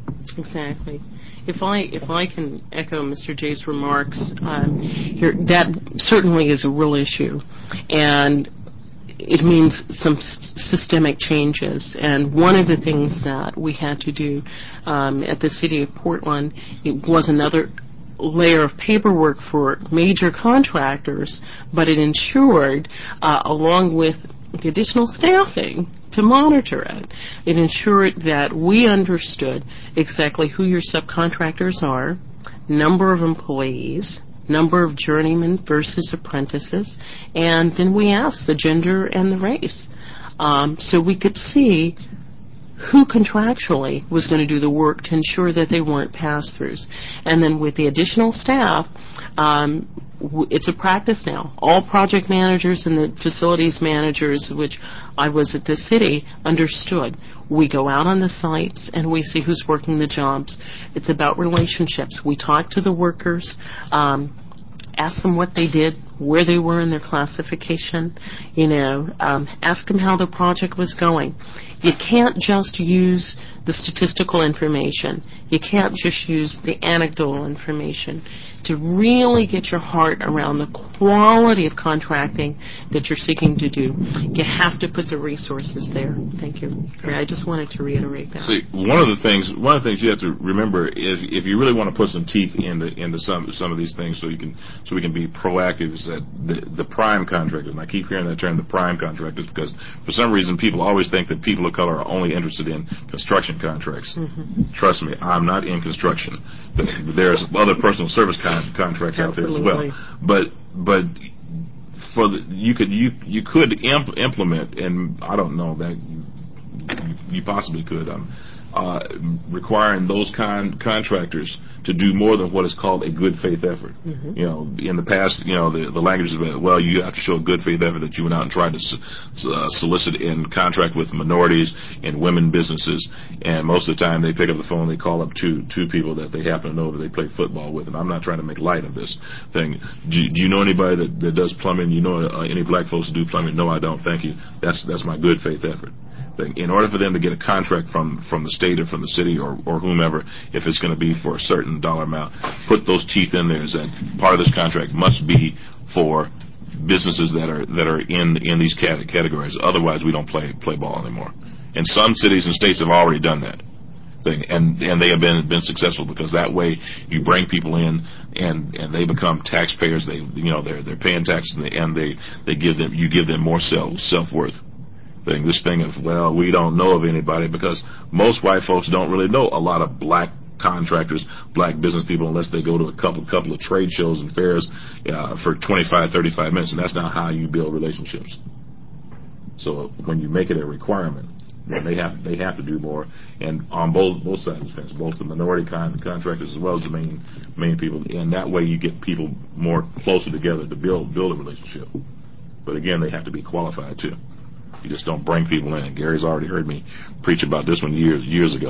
Exactly. If I can echo Mr. Jay's remarks here, that certainly is a real issue, and it means some systemic changes. And one of the things that we had to do at the City of Portland, it was another layer of paperwork for major contractors, but it ensured, along with the additional staffing to monitor it, it ensured that we understood exactly who your subcontractors are, number of employees, number of journeymen versus apprentices, and then we asked the gender and the race. So we could see who contractually was going to do the work to ensure that they weren't pass-throughs. And then with the additional staff, it's a practice now. All project managers and the facilities managers, which I was at the city, understood. We go out on the sites and we see who's working the jobs. It's about relationships. We talk to the workers, ask them what they did, where they were in their classification, ask them how the project was going. You can't just use the statistical information. You can't just use the anecdotal information. To really get your heart around the quality of contracting that you're seeking to do, you have to put the resources there. Thank you. I just wanted to reiterate that. See, one of the things you have to remember is if you really want to put some teeth into some of these things, so we can be proactive, is that the prime contractors, and I keep hearing that term, the prime contractors, because for some reason people always think that people of color are only interested in construction contracts. Mm-hmm. Trust me, I'm not in construction. There's other personal service contracts out there as well. But you could implement, and I don't know that you possibly could, requiring those contractors to do more than what is called a good faith effort. Mm-hmm. In the past, the language is, well, you have to show a good faith effort that you went out and tried to solicit and contract with minorities and women businesses, and most of the time they pick up the phone, they call up two people that they happen to know that they play football with, and I'm not trying to make light of this thing. Do you know anybody that does plumbing? You know any black folks who do plumbing? No, I don't. Thank you. That's my good faith effort. In order for them to get a contract from the state or from the city or whomever, if it's going to be for a certain dollar amount, put those teeth in there. Is that part of this contract must be for businesses that are in these categories. Otherwise, we don't play ball anymore. And some cities and states have already done that thing, and they have been successful, because that way you bring people in and they become taxpayers. They're paying taxes, and you give them more self-worth. This thing of, well, we don't know of anybody, because most white folks don't really know a lot of black contractors, black business people, unless they go to a couple of trade shows and fairs for 25, 35 minutes, and that's not how you build relationships. So when you make it a requirement, then they have to do more, and on both sides of the fence, both the minority contractors as well as the main people, and that way you get people more closer together to build a relationship. But again, they have to be qualified too. You just don't bring people in. Gary's already heard me preach about this one years ago.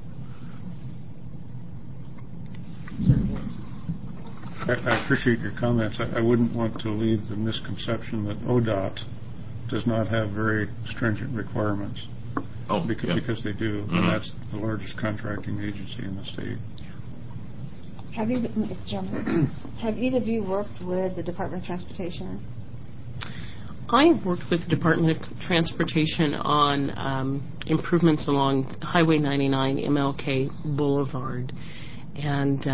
I appreciate your comments. I wouldn't want to leave the misconception that ODOT does not have very stringent requirements. Because they do, mm-hmm. And that's the largest contracting agency in the state. Have either of you worked with the Department of Transportation? I have worked with the Department of Transportation on improvements along Highway 99 MLK Boulevard. And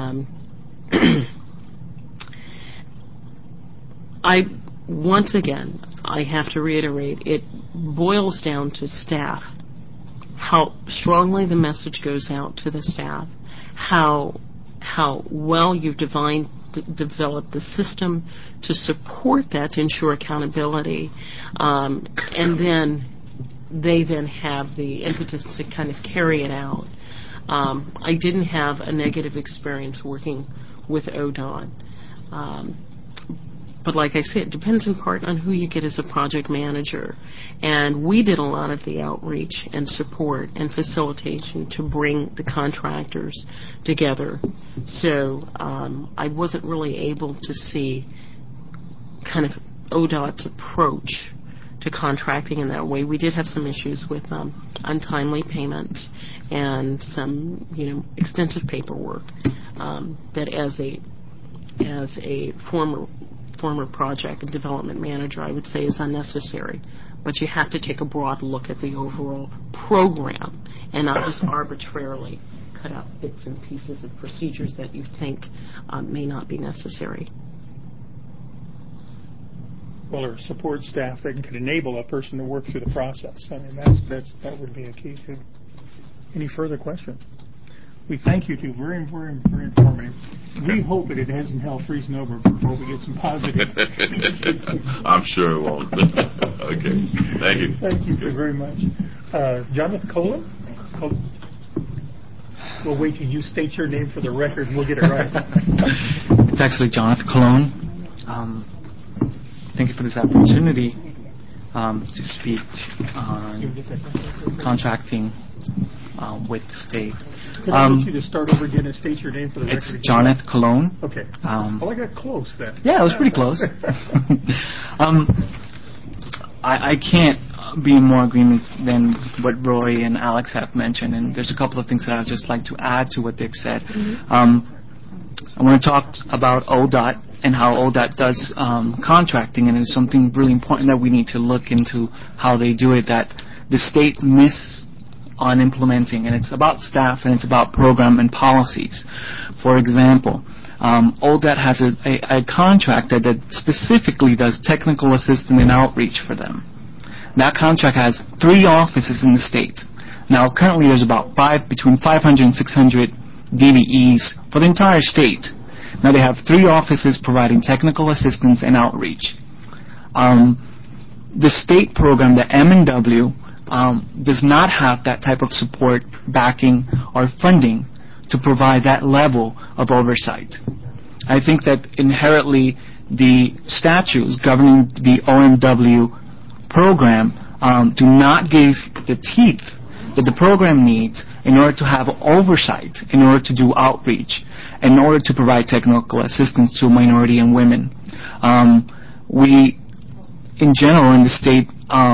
once again, I have to reiterate, it boils down to staff. How strongly the message goes out to the staff, how well you've develop the system to support that, to ensure accountability, and then they have the impetus to kind of carry it out. I didn't have a negative experience working with ODOT. But like I said, it depends in part on who you get as a project manager. And we did a lot of the outreach and support and facilitation to bring the contractors together. So I wasn't really able to see kind of ODOT's approach to contracting in that way. We did have some issues with untimely payments and some, extensive paperwork that as a former project and development manager, I would say is unnecessary. But you have to take a broad look at the overall program and not just arbitrarily cut out bits and pieces of procedures that you think may not be necessary. Well, or support staff that can enable a person to work through the process. I mean, that would be a key too. Any further questions? We thank you two. Very, very, very informative. We hope that it isn't hell freezing over before we get some positive. I'm sure it won't. Okay. Thank you. Thank you very much. Jonathan Colon? We'll wait till you state your name for the record and we'll get it right. It's actually Jonathan Colon. Thank you for this opportunity to speak on contracting with the state. Could I get you to start over again and state your name for the record? It's Jonathan Colon. Okay. Well, I got close then. Yeah, it was pretty close. I can't be in more agreement than what Roy and Alex have mentioned, and there's a couple of things that I'd just like to add to what they've said. I want to talk about ODOT and how ODOT does contracting, and it's something really important that we need to look into how they do it, that the state miss on implementing, and it's about staff and it's about program and policies. For example, ODOT has a contractor that specifically does technical assistance and outreach for them. That contract has 3 offices in the state. Now, currently there's about between 500 and 600 DBEs for the entire state. Now they have 3 offices providing technical assistance and outreach. The state program, the M&W, does not have that type of support, backing, or funding to provide that level of oversight. I think that inherently the statutes governing the OMW program do not give the teeth that the program needs in order to have oversight, in order to do outreach, in order to provide technical assistance to minority and women. We, in general, in the state,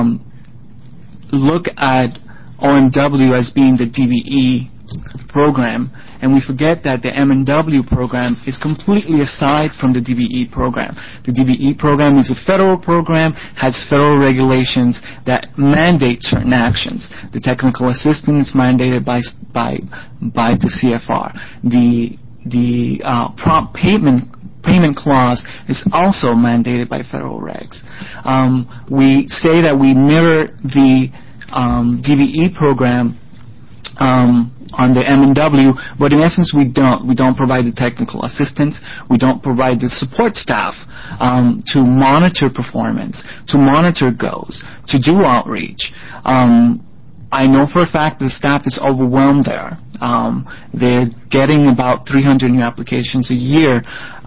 look at OMW as being the DBE program, and we forget that the M&W program is completely aside from the DBE program. The DBE program is a federal program, has federal regulations that mandate certain actions. The technical assistance mandated by the CFR. The prompt payment clause is also mandated by federal regs. We say that we mirror the DBE program on the M&W, but in essence we don't. We don't provide the technical assistance. We don't provide the support staff to monitor performance, to monitor goals, to do outreach. I know for a fact the staff is overwhelmed there. They're getting about 300 new applications a year.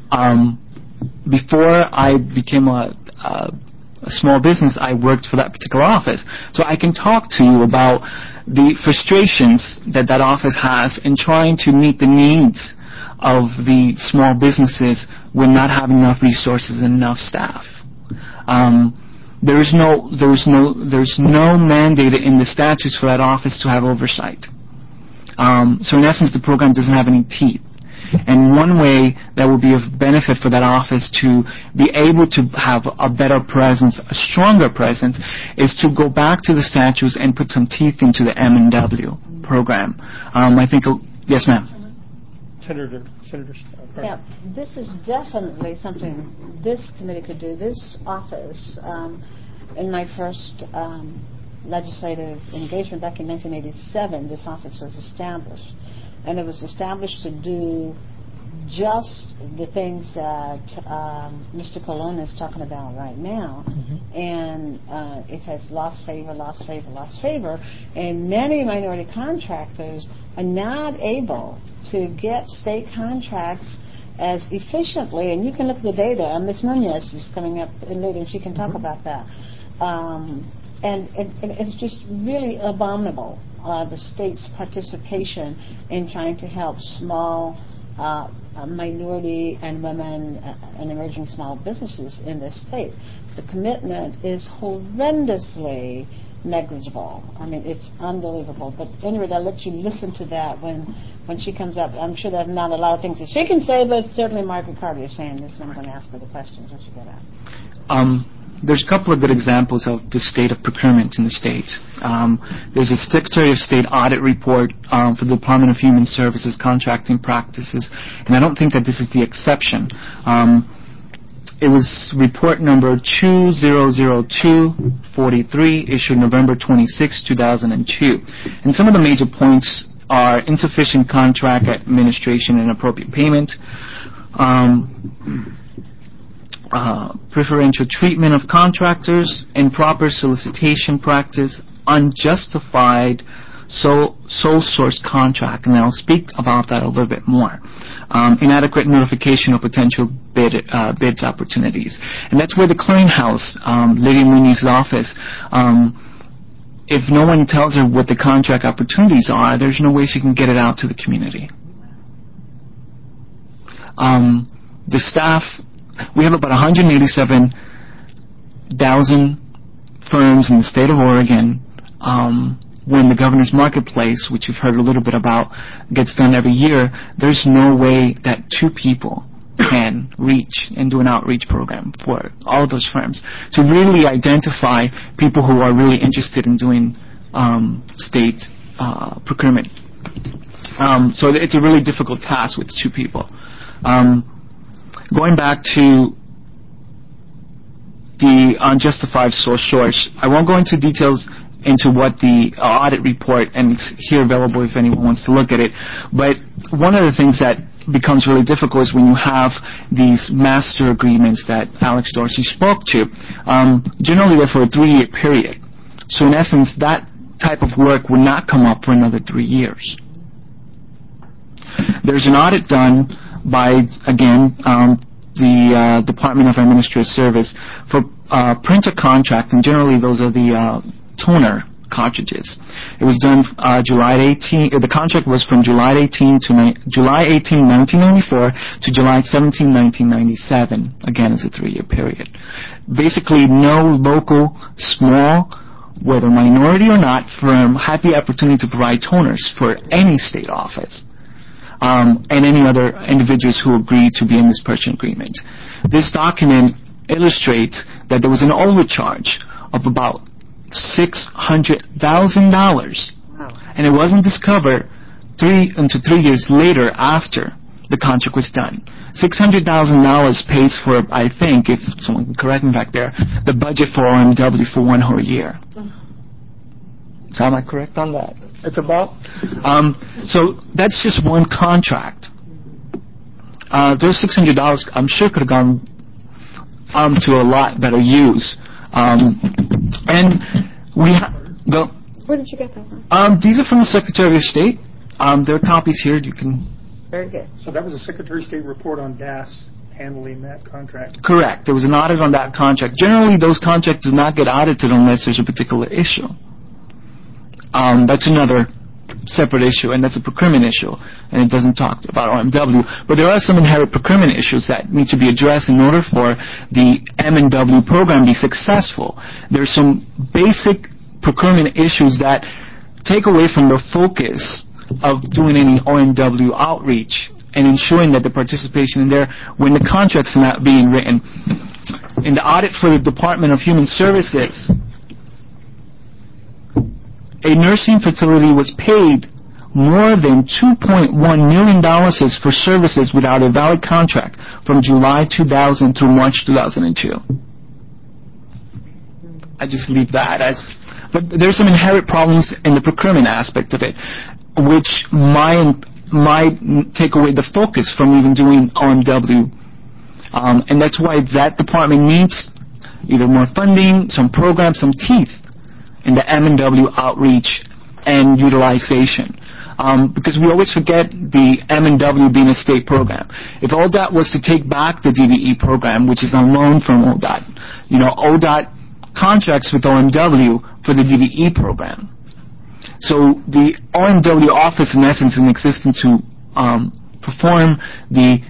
Before I became a small business, I worked for that particular office. So I can talk to you about the frustrations that office has in trying to meet the needs of the small businesses when not having enough resources and enough staff. There's no mandate in the statutes for that office to have oversight. So in essence, the program doesn't have any teeth. And one way that would be of benefit for that office to be able to have a better presence, a stronger presence, is to go back to the statutes and put some teeth into the M&W program. I think, yes, ma'am. Senator yeah, this is definitely something this committee could do. This office, in my first legislative engagement back in 1987, this office was established. And it was established to do just the things that Mr. Colon is talking about right now. And it has lost favor. And many minority contractors are not able to get state contracts as efficiently. And you can look at the data. Ms. Nunez is coming up later, and she can talk about that. And it's just really abominable, the state's participation in trying to help small minority and women and emerging small businesses in this state. The commitment is horrendously negligible. I mean, it's unbelievable. But anyway, I'll let you listen to that when she comes up. I'm sure there's not a lot of things that she can say, but certainly Margaret Carter is saying this, and I'm going to ask her the questions when she gets out. There's a couple of good examples of the state of procurement in the state. There's a Secretary of State audit report for the Department of Human Services contracting practices, and I don't think that this is the exception. It was report number 200243, issued November 26, 2002. And some of the major points are insufficient contract administration and appropriate payment, preferential treatment of contractors, improper solicitation practice, unjustified sole source contract, and I'll speak about that a little bit more. Inadequate notification of potential bids opportunities. And that's where the clearinghouse, Lydia Mooney's office, if no one tells her what the contract opportunities are, there's no way she can get it out to the community. The staff, we have about 187,000 firms in the state of Oregon. When the Governor's Marketplace, which you've heard a little bit about, gets done every year, there's no way that two people can reach and do an outreach program for all those firms to really identify people who are really interested in doing state procurement. So it's a really difficult task with two people. Going back to the unjustified source, I won't go into details into what the audit report, and it's here available if anyone wants to look at it. But one of the things that becomes really difficult is when you have these master agreements that Alex Dorsey spoke to. Generally, they're for a 3-year period. So in essence, that type of work would not come up for another 3 years. There's an audit done by, again, the Department of Administrative Service for printer contract, and generally those are the toner cartridges. It was done July 18. The contract was from July 18, 1994 to July 17, 1997. Again, it's a 3-year period. Basically, no local, small, whether minority or not, firm had the opportunity to provide toners for any state office. And any other individuals who agreed to be in this purchase agreement. This document illustrates that there was an overcharge of about $600,000, and it wasn't discovered until 3 years later after the contract was done. $600,000 pays for, I think, if someone can correct me back there, the budget for OMW for 1 whole year. So am I correct on that? It's about. So that's just one contract. Those $600, I'm sure, could have gone to a lot better use. And we go. Where did you get that from? These are from the Secretary of State. There are copies here. You can. Very good. So that was a Secretary of State report on DAS handling that contract. Correct. There was an audit on that contract. Generally, those contracts do not get audited unless there's a particular issue. That's another separate issue, and that's a procurement issue, and it doesn't talk about OMW. But there are some inherent procurement issues that need to be addressed in order for the M&W program to be successful. There's some basic procurement issues that take away from the focus of doing any OMW outreach and ensuring that the participation in there when the contract's not being written. In the audit for the Department of Human Services, a nursing facility was paid more than $2.1 million for services without a valid contract from July 2000 through March 2002. I just leave that as... But there's some inherent problems in the procurement aspect of it, which might take away the focus from even doing OMW. And that's why that department needs either more funding, some programs, some teeth in the M&W outreach and utilization. Because we always forget the M&W being a state program. If ODOT was to take back the DBE program, which is on loan from ODOT, ODOT contracts with OMW for the DBE program. So the OMW office, in essence, is in existence to perform the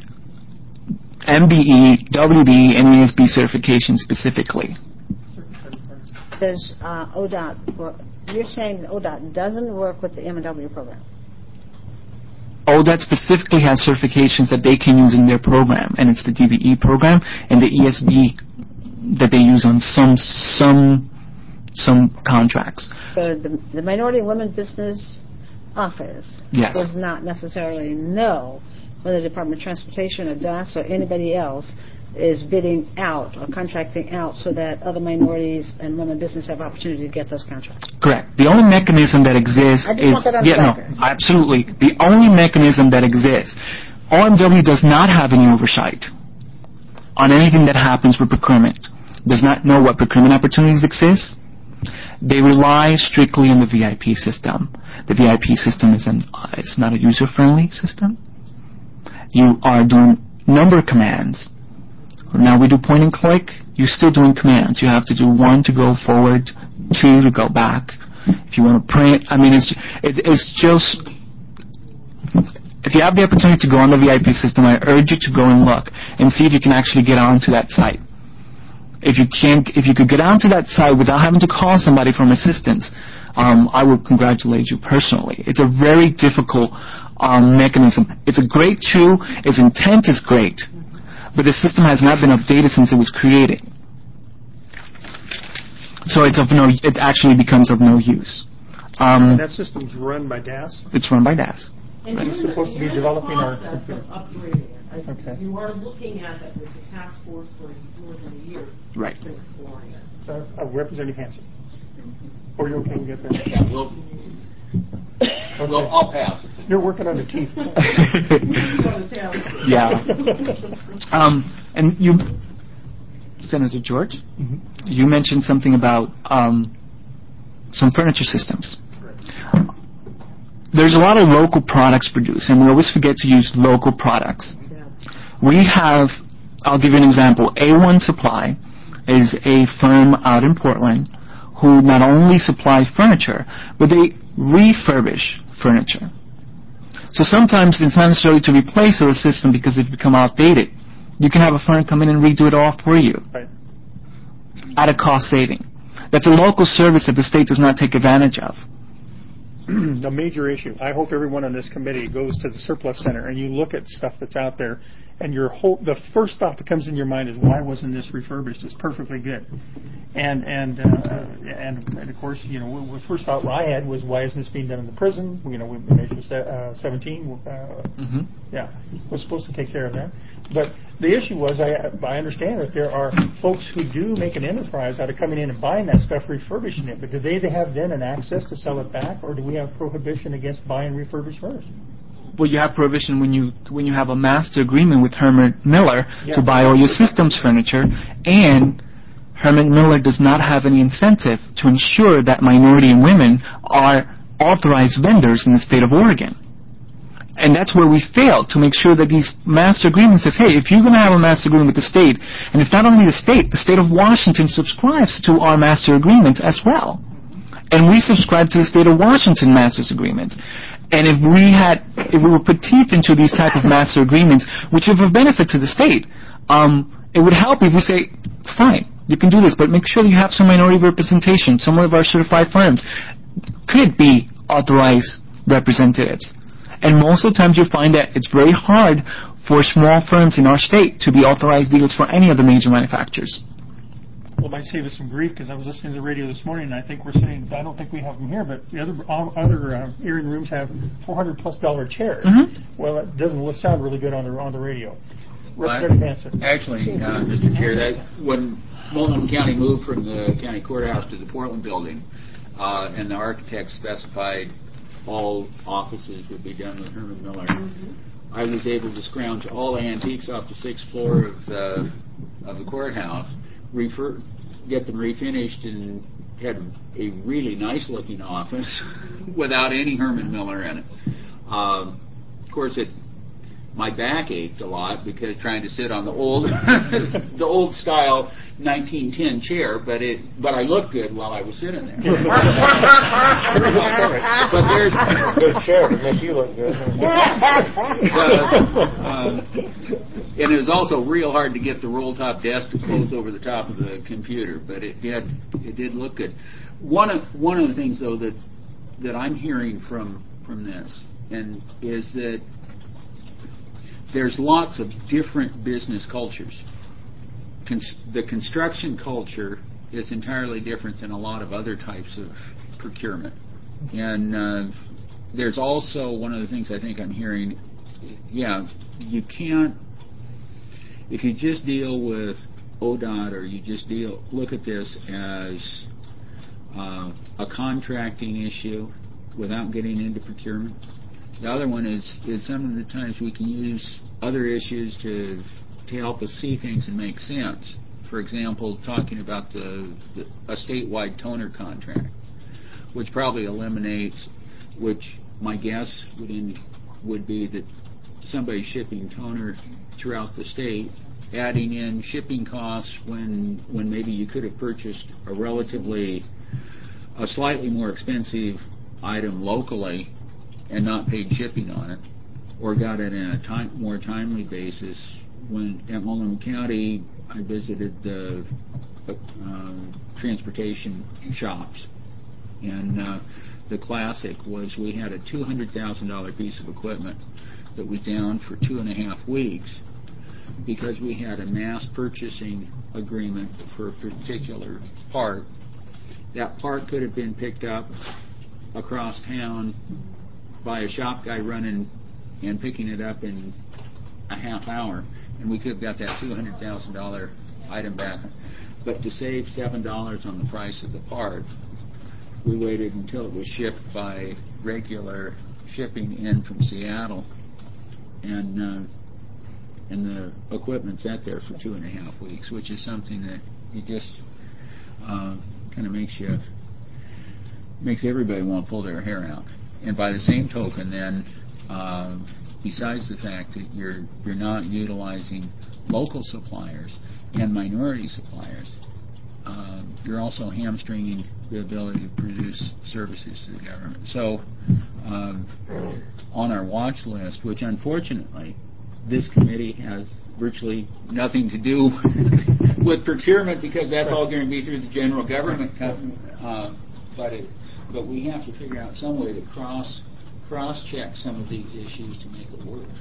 MBE, WB, and ESB certification specifically. Does ODOT work? You're saying that ODOT doesn't work with the M&W program? ODOT specifically has certifications that they can use in their program, and it's the DBE program and the ESB that they use on some contracts. So the Minority and Women Business Office Yes. does not necessarily know whether the Department of Transportation or DOS or anybody else is bidding out or contracting out so that other minorities and women business have opportunity to get those contracts. Correct. The only mechanism that exists I just is want that on the record. Absolutely. The only mechanism that exists. OMW does not have any oversight on anything that happens with procurement. Does not know what procurement opportunities exist. They rely strictly on the VIP system. The VIP system is not a user-friendly system. You are doing number commands. Now we do point and click. You're still doing commands. You have to do 1 to go forward, 2 to go back. If you want to print, it's just. If you have the opportunity to go on the VIP system, I urge you to go and look and see if you can actually get onto that site. If you could get onto that site without having to call somebody from assistance, I would congratulate you personally. It's a very difficult mechanism. It's a great tool. Its intent is great, but the system has not been updated since it was created. So it actually becomes of no use. And that system's run by DAS? It's run by DAS. And It's supposed to be developing our computer. Upgrading it. Okay. You are looking at that. There's a task force for more than a year. Right. That's been exploring it. Representative Hanson. Or you okay to get there? Yeah, well, I'll pass it. You're working on the teeth. Yeah. And you, Senator George, you mentioned something about some furniture systems. There's a lot of local products produced, and we always forget to use local products. We have, I'll give you an example. A1 Supply is a firm out in Portland who not only supply furniture, but they refurbish furniture. So sometimes it's not necessarily to replace a system because it's become outdated. You can have a firm come in and redo it all for you at a cost saving. That's a local service that the state does not take advantage of. A major issue. I hope everyone on this committee goes to the surplus center and you look at stuff that's out there, and the first thought that comes in your mind is, why wasn't this refurbished? It's perfectly good. And of course, the first thought I had was, why isn't this being done in the prison? We measure 17. Yeah, was supposed to take care of that. But the issue was, I understand that there are folks who do make an enterprise out of coming in and buying that stuff, refurbishing it. But do they have then an access to sell it back, or do we have prohibition against buying refurbished furniture? Well, you have prohibition when you have a master agreement with Herman Miller to buy all your systems furniture, and Herman Miller does not have any incentive to ensure that minority and women are authorized vendors in the state of Oregon. And that's where we fail to make sure that these master agreements says, hey, if you're going to have a master agreement with the state, and it's not only the state of Washington subscribes to our master agreements as well. And we subscribe to the state of Washington master's agreements. And if we were put teeth into these type of master agreements, which are of benefit to the state, it would help if we say, fine, you can do this, but make sure you have some minority representation. Some of our certified firms could be authorized representatives. And most of the times you find that it's very hard for small firms in our state to be authorized dealers for any of the major manufacturers. Well, it might save us some grief, because I was listening to the radio this morning, and I think we're saying, I don't think we have them here, but the other hearing rooms have $400+ chairs. Well, it doesn't sound really good on the radio. Representative Hanson. Actually, Mr. Chair, when Multnomah County moved from the county courthouse to the Portland building, and the architect specified all offices would be done with Herman Miller, I was able to scrounge all the antiques off the 6th floor of the courthouse, get them refinished, and had a really nice looking office without any Herman Miller in it. Of course, my back ached a lot because trying to sit on the old the old style 1910 chair, but I looked good while I was sitting there. But there's good chair to make you look good. And it was also real hard to get the roll top desk to close over the top of the computer, but it did look good. One of the things though that I'm hearing from this and is that there's lots of different business cultures. The construction culture is entirely different than a lot of other types of procurement. And there's also one of the things I think I'm hearing, you can't, if you just deal with ODOT or you just look at this as a contracting issue without getting into procurement. The other one is some of the times we can use other issues to help us see things and make sense. For example, talking about a statewide toner contract, which probably eliminates, which my guess would be that somebody shipping toner throughout the state, adding in shipping costs when maybe you could have purchased a slightly more expensive item locally and not paid shipping on it, or got it in a more timely basis. When at Multnomah County, I visited the transportation shops, and the classic was we had a $200,000 piece of equipment that was down for 2.5 weeks because we had a mass purchasing agreement for a particular part. That part could have been picked up across town by a shop guy running and picking it up in a half hour, and we could have got that $200,000 item back. But to save $7 on the price of the part, we waited until it was shipped by regular shipping in from Seattle, and the equipment sat there for 2.5 weeks, which is something that you just kind of makes everybody want to pull their hair out. And by the same token, then, besides the fact that you're not utilizing local suppliers and minority suppliers, you're also hamstringing the ability to produce services to the government. So, on our watch list, which unfortunately this committee has virtually nothing to do with procurement because that's all going to be through the general government, but we have to figure out some way to cross-check some of these issues to make it work.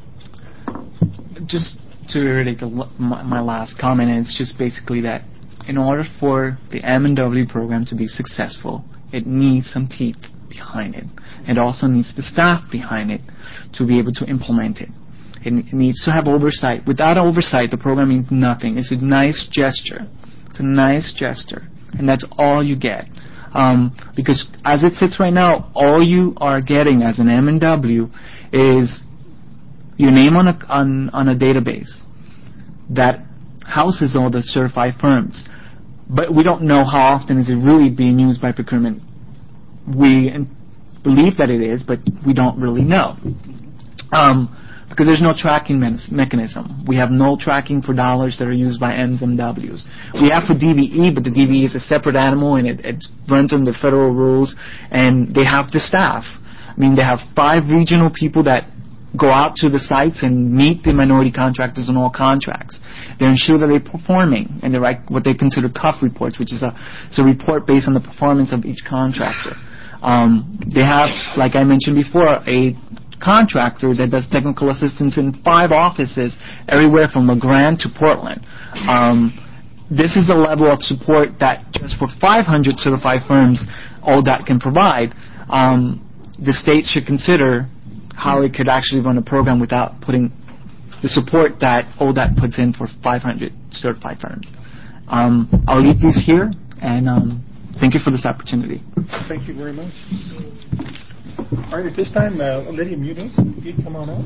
Just to relate to my last comment, it's just basically that in order for the M&W program to be successful, it needs some teeth behind it. It also needs the staff behind it to be able to implement it. It needs to have oversight. Without oversight, the program means nothing. It's a nice gesture. It's a nice gesture. And that's all you get. Because as it sits right now, all you are getting as an M&W is your name on a database that houses all the certified firms. But we don't know how often is it really being used by procurement. We believe that it is, but we don't really know. Because there's no tracking mechanism. We have no tracking for dollars that are used by MMWs. We have for DBE, but the DBE is a separate animal and it runs under federal rules, and they have the staff. I mean, they have 5 regional people that go out to the sites and meet the minority contractors on all contracts. They ensure that they're performing, and they write what they consider CUF reports, which is a report based on the performance of each contractor. They have, like I mentioned before, a contractor that does technical assistance in 5 offices everywhere from LeGrand to Portland. This is the level of support that just for 500 certified firms ODOT can provide. The state should consider how it could actually run a program without putting the support that ODOT puts in for 500 certified firms. I'll leave these here, and thank you for this opportunity. Thank you very much. All right, at this time, Lydia Muniz, if you'd come on up.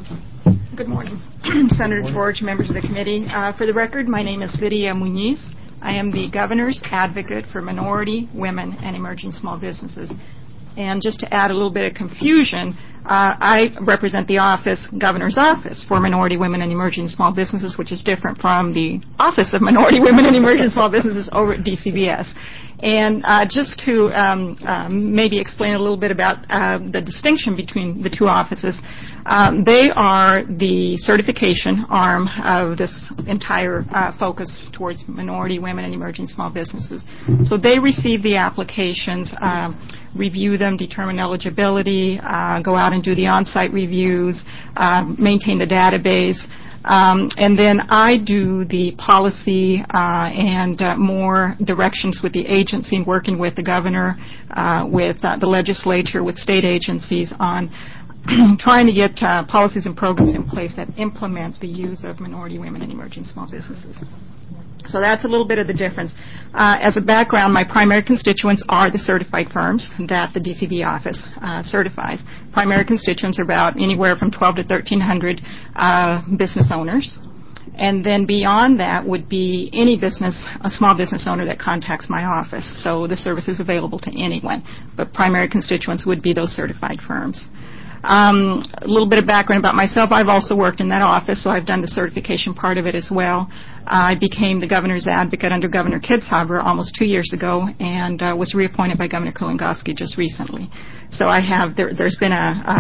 Good morning, Senator George, members of the committee. For the record, my name is Lydia Muniz. I am the Governor's Advocate for Minority, Women, and Emerging Small Businesses. And just to add a little bit of confusion, I represent the Governor's Office for Minority, Women, and Emerging Small Businesses, which is different from the Office of Minority, Women, and Emerging Small Businesses over at DCBS. And just to maybe explain a little bit about the distinction between the two offices, they are the certification arm of this entire focus towards minority, women, and emerging small businesses. So they receive the applications, review them, determine eligibility, go out and do the on-site reviews, maintain the database. And then I do the policy and more directions with the agency, working with the governor, with the legislature, with state agencies on trying to get policies and programs in place that implement the use of minority, women, and emerging small businesses. So that's a little bit of the difference. As a background, my primary constituents are the certified firms that the DCB office certifies. Primary constituents are about anywhere from 12 to 1,300 business owners. And then beyond that would be any business, a small business owner that contacts my office. So the service is available to anyone. But primary constituents would be those certified firms. A little bit of background about myself. I've also worked in that office, so I've done the certification part of it as well. I became the Governor's Advocate under Governor Kitzhaber almost 2 years ago and was reappointed by Governor Kulongoski just recently. So I have, there's been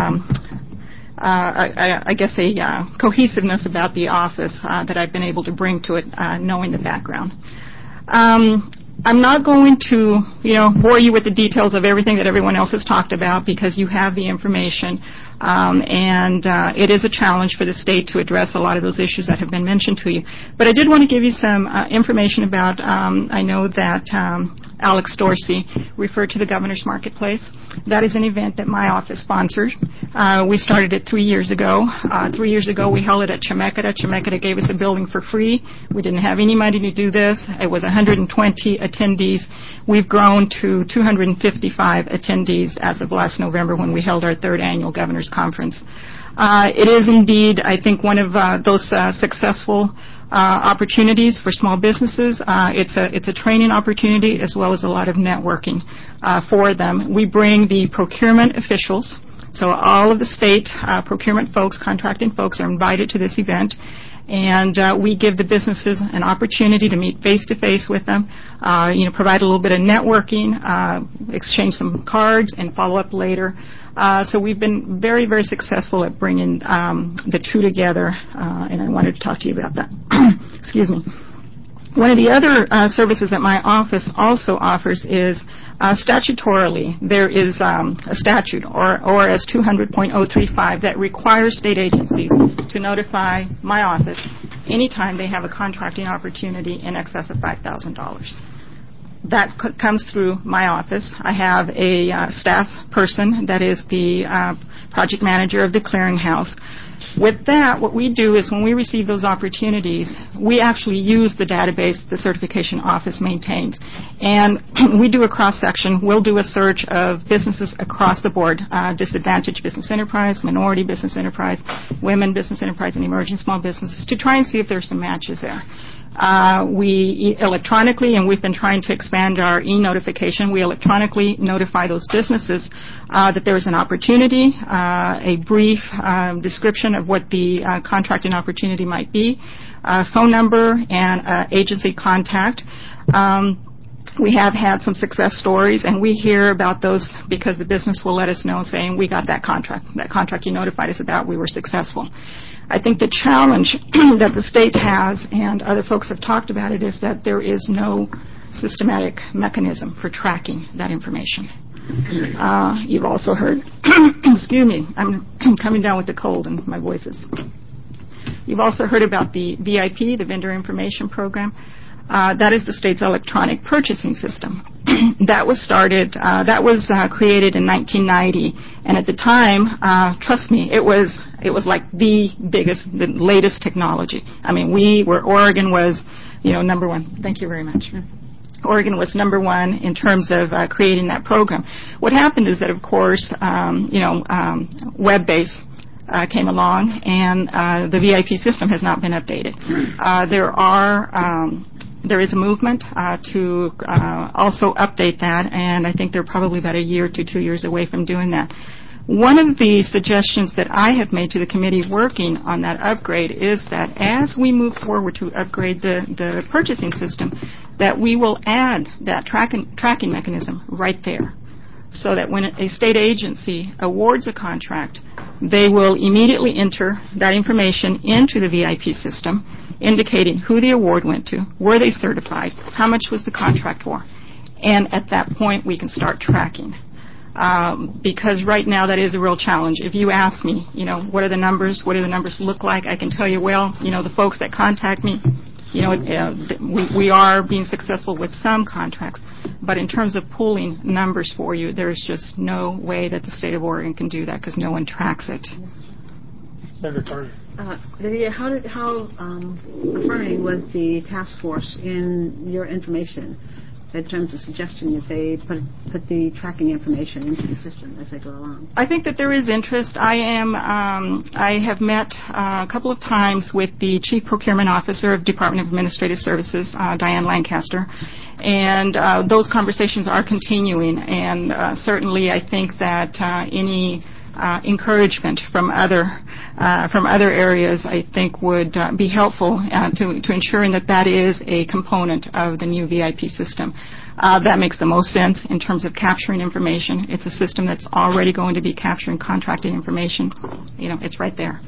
I guess a cohesiveness about the office that I've been able to bring to it, knowing the background. I'm not going to, bore you with the details of everything that everyone else has talked about because you have the information, and it is a challenge for the state to address a lot of those issues that have been mentioned to you. But I did want to give you some information about, I know that Alex Dorsey referred to the Governor's Marketplace. That is an event that my office sponsored. We started it 3 years ago. 3 years ago, we held it at Chemeketa. Chemeketa gave us a building for free. We didn't have any money to do this. It was 120 attendees. We've grown to 255 attendees as of last November when we held our third annual Governor's Conference. It is indeed, I think, one of those successful opportunities for small businesses. It's a training opportunity as well as a lot of networking for them. We bring the procurement officials, so all of the state procurement folks, contracting folks are invited to this event. And we give the businesses an opportunity to meet face-to-face with them, provide a little bit of networking, exchange some cards, and follow up later. So we've been very, very successful at bringing the two together, and I wanted to talk to you about that. Excuse me. One of the other services that my office also offers is statutorily. There is a statute, ORS 200.035, that requires state agencies to notify my office anytime they have a contracting opportunity in excess of $5,000. That comes through my office. I have a staff person that is the project manager of the clearinghouse. With that, what we do is when we receive those opportunities, we actually use the database the certification office maintains. And we do a cross-section. We'll do a search of businesses across the board, disadvantaged business enterprise, minority business enterprise, women business enterprise, and emerging small businesses to try and see if there's some matches there. We electronically, and we've been trying to expand our e-notification, we electronically notify those businesses that there is an opportunity, a brief description of what the contracting opportunity might be, phone number, and agency contact. We have had some success stories, and we hear about those because the business will let us know saying, we got that contract you notified us about, we were successful. I think the challenge that the state has, and other folks have talked about it, is that there is no systematic mechanism for tracking that information. You've also heard, excuse me, I'm coming down with the cold and my voice is. You've also heard about the VIP, the Vendor Information Program. That is the state's electronic purchasing system. That was created in 1990, and at the time, trust me, it was like the latest technology. I mean, Oregon was, number one. Thank you very much. Oregon was number one in terms of creating that program. What happened is that, of course, web-based came along, and the VIP system has not been updated. There are there is a movement to also update that, and I think they're probably about a year to 2 years away from doing that. One of the suggestions that I have made to the committee working on that upgrade is that as we move forward to upgrade the purchasing system, that we will add that tracking mechanism right there, so that when a state agency awards a contract, they will immediately enter that information into the VIP system, indicating who the award went to, were they certified, how much was the contract for, and at that point we can start tracking. Because right now that is a real challenge. If you ask me, what are the numbers? What do the numbers look like? I can tell you, the folks that contact me, we are being successful with some contracts. But in terms of pulling numbers for you, there's just no way that the state of Oregon can do that because no one tracks it. Senator Carter. Lydia, how affirming was the task force in your information in terms of suggesting that they put the tracking information into the system as they go along? I think that there is interest. I have met a couple of times with the Chief Procurement Officer of Department of Administrative Services, Diane Lancaster, and those conversations are continuing, and certainly I think that any encouragement from other areas, I think, would be helpful to ensuring that is a component of the new VIP system. That makes the most sense in terms of capturing information. It's a system that's already going to be capturing contracting information. It's right there.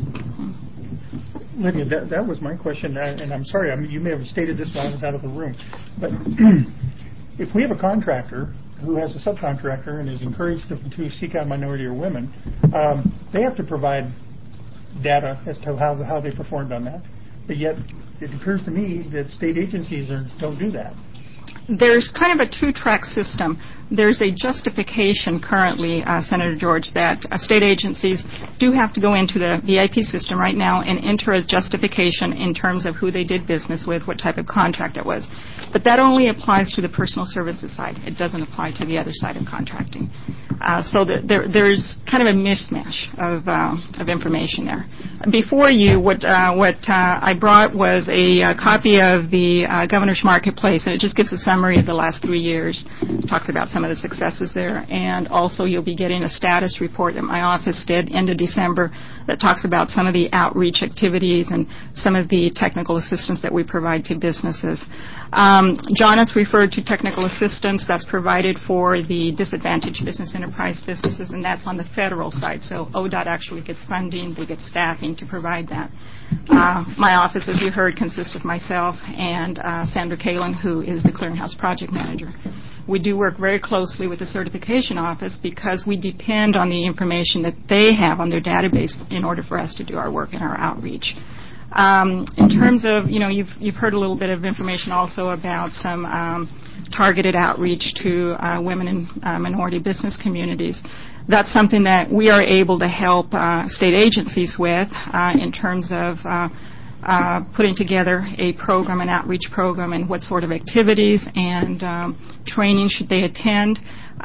Lydia, that was my question, and I'm sorry, you may have stated this while I was out of the room, but if we have a contractor who has a subcontractor and is encouraged to seek out minority or women, they have to provide data as to how they performed on that. But yet, it occurs to me that state agencies don't do that. There's kind of a two-track system. There's a justification currently, Senator George, that state agencies do have to go into the VIP system right now and enter as justification in terms of who they did business with, what type of contract it was. But that only applies to the personal services side. It doesn't apply to the other side of contracting. So there's kind of a mismatch of information there. Before you, what I brought was a copy of the Governor's Marketplace, and it just gives a summary of the last 3 years. It talks about some of the successes there, and also you'll be getting a status report that my office did end of December that talks about some of the outreach activities and some of the technical assistance that we provide to businesses. Jonathan referred to technical assistance that's provided for the disadvantaged business enterprise businesses, and that's on the federal side. So ODOT actually gets funding, we get staffing to provide that. My office, as you heard, consists of myself and Sandra Kalin, who is the Clearinghouse Project Manager. We do work very closely with the certification office because we depend on the information that they have on their database in order for us to do our work and our outreach. In terms of, you've heard a little bit of information also about some targeted outreach to women and minority business communities. That's something that we are able to help state agencies with in terms of putting together a program, an outreach program, and what sort of activities and training should they attend.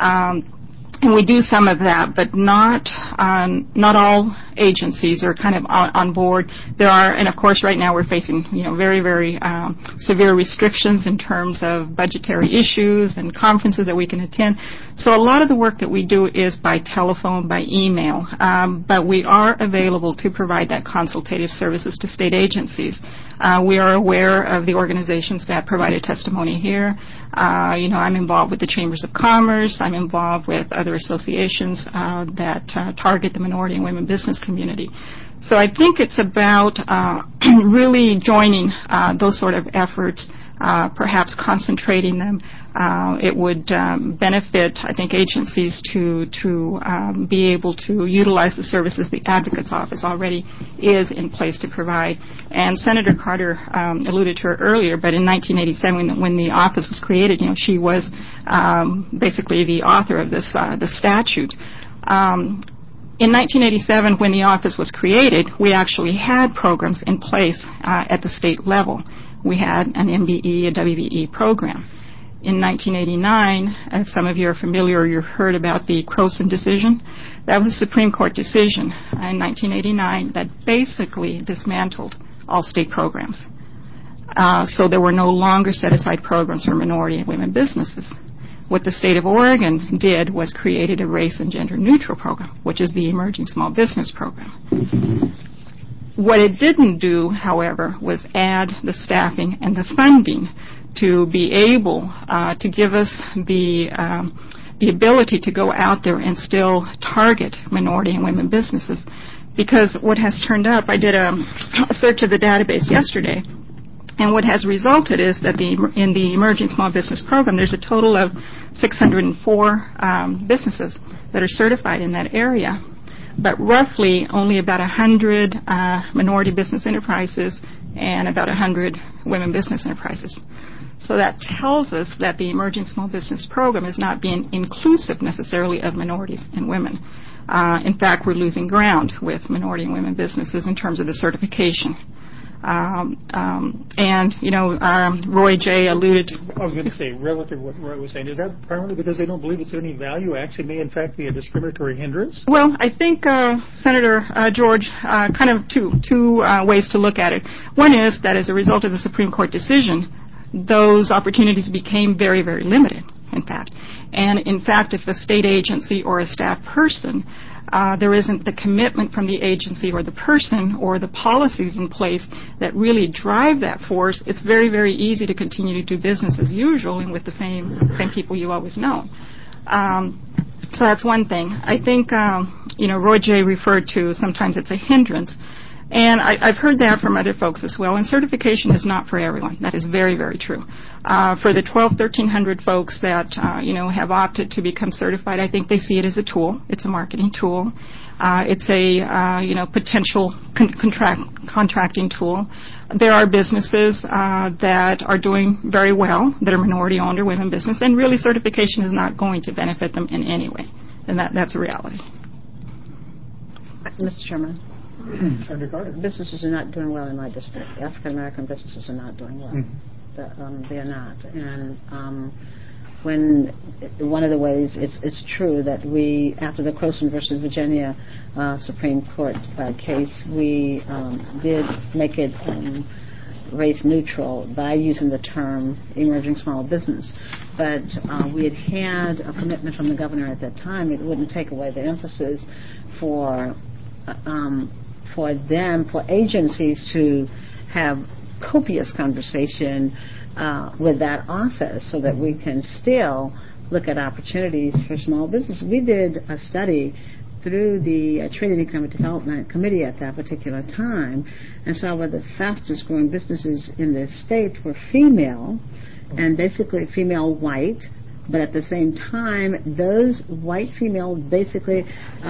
And we do some of that, but not all agencies are kind of on board. There are, and of course right now we're facing, very, very severe restrictions in terms of budgetary issues and conferences that we can attend. So a lot of the work that we do is by telephone, by email, but we are available to provide that consultative services to state agencies. We are aware of the organizations that provided testimony here. I'm involved with the Chambers of Commerce. I'm involved with other associations that target the minority and women business community. So I think it's about really joining those sort of efforts, perhaps concentrating them. It would benefit, I think, agencies to be able to utilize the services the Advocate's Office already is in place to provide. And Senator Carter alluded to her earlier, but in 1987, when the office was created, she was basically the author of this the statute. In 1987, when the office was created, we actually had programs in place at the state level. We had an MBE, a WBE program. In 1989, as some of you are familiar, you've heard about the Croson decision. That was a Supreme Court decision in 1989 that basically dismantled all state programs. So there were no longer set-aside programs for minority and women businesses. What the state of Oregon did was created a race and gender neutral program, which is the Emerging Small Business Program. What it didn't do, however, was add the staffing and the funding to be able to give us the ability to go out there and still target minority and women businesses. Because what has turned up, I did a search of the database yesterday, and what has resulted is that in the Emerging Small Business Program, there's a total of 604 businesses that are certified in that area, but roughly only about 100 minority business enterprises and about 100 women business enterprises. So that tells us that the Emerging Small Business Program is not being inclusive necessarily of minorities and women. In fact, we're losing ground with minority and women businesses in terms of the certification. And, you know, Roy J. alluded to... I was going to say, relative to what Roy was saying, is that primarily because they don't believe it's of any value, actually may in fact be a discriminatory hindrance? Well, I think, Senator George, kind of two ways to look at it. One is that as a result of the Supreme Court decision, those opportunities became very, very limited, in fact. And, in fact, if a state agency or a staff person there isn't the commitment from the agency or the person or the policies in place that really drive that force, it's very, very easy to continue to do business as usual and with the same people you always know. So that's one thing. I think, you know, Roy J. referred to sometimes it's a hindrance. And I've heard that from other folks as well. And certification is not for everyone. That is very, very true. For the 1,300 folks that, you know, have opted to become certified, I think they see it as a tool. It's a marketing tool. It's a, you know, potential contracting tool. There are businesses that are doing very well, that are minority-owned or women business, and really certification is not going to benefit them in any way. And that's a reality. Mr. Chairman. Senator Carter. Businesses are not doing well in my district. African American businesses are not doing well. They are not. And when one of the ways it's true that we, after the Croson versus Virginia Supreme Court case, we did make it race neutral by using the term emerging small business. But we had a commitment from the governor at that time. It wouldn't take away the emphasis for agencies to have copious conversation with that office so that we can still look at opportunities for small business. We did a study through the Trade and Economic Development Committee at that particular time and saw where the fastest growing businesses in the state were female and basically female white, but at the same time those white females basically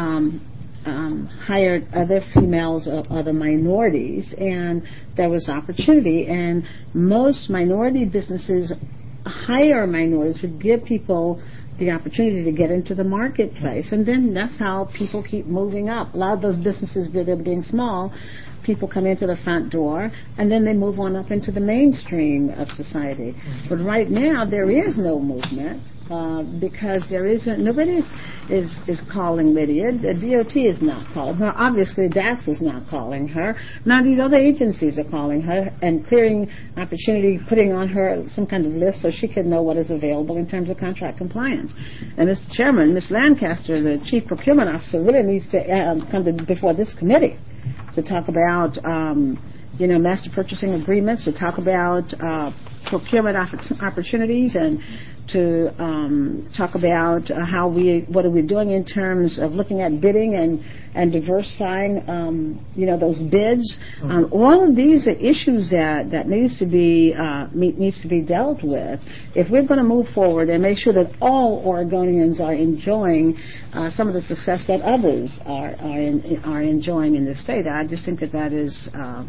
hired other females or other minorities, and there was opportunity. And most minority businesses hire minorities, would give people the opportunity to get into the marketplace. And then that's how people keep moving up. A lot of those businesses, they're being small, people come into the front door, and then they move on up into the mainstream of society. But right now, there is no movement because there isn't, nobody is calling Lydia. The DOT is not calling her. Obviously, DAS is not calling her. Now these other agencies are calling her and clearing opportunity, putting on her some kind of list so she can know what is available in terms of contract compliance. And Mr. Chairman, Ms. Lancaster, the Chief Procurement Officer, really needs to come before this committee to talk about, you know, master purchasing agreements, to talk about procurement opportunities, and to talk about what are we doing in terms of looking at bidding and diversifying, you know, those bids. All of these are issues that needs to be dealt with if we're going to move forward and make sure that all Oregonians are enjoying some of the success that others are enjoying in the state. I just think that is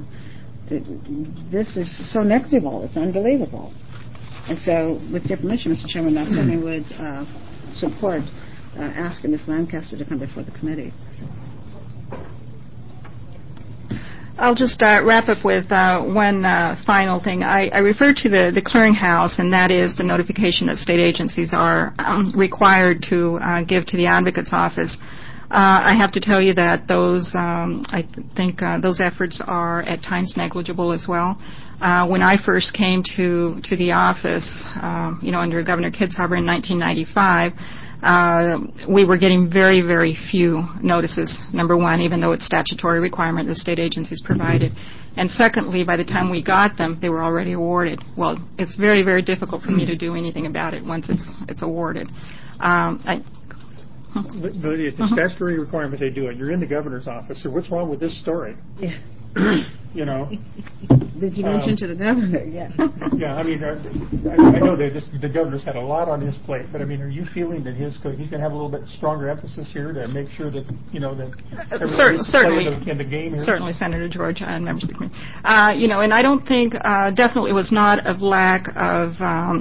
this is so negligible. It's unbelievable. And so, with your permission, Mr. Chairman, I certainly would support asking Ms. Lancaster to come before the committee. I'll just wrap up with one final thing. I refer to the clearinghouse, and that is the notification that state agencies are required to give to the advocate's office. I have to tell you that those, I think those efforts are at times negligible as well. When I first came to the office, under Governor Kitzhaber in 1995, we were getting very, very few notices, number one, even though it's statutory requirement the state agencies provided. And secondly, by the time we got them, they were already awarded. Well, it's very, very difficult for me to do anything about it once it's awarded. But it's a statutory requirement they do it. You're in the governor's office, so what's wrong with this story? Yeah. Did you mention to the governor? Yeah. Yeah, I mean, I know that the governor's had a lot on his plate, but I mean, are you feeling that he's going to have a little bit stronger emphasis here to make sure that that everybody's playing in the game here? Certainly, Senator George and members of the committee. And I don't think definitely it was not of lack of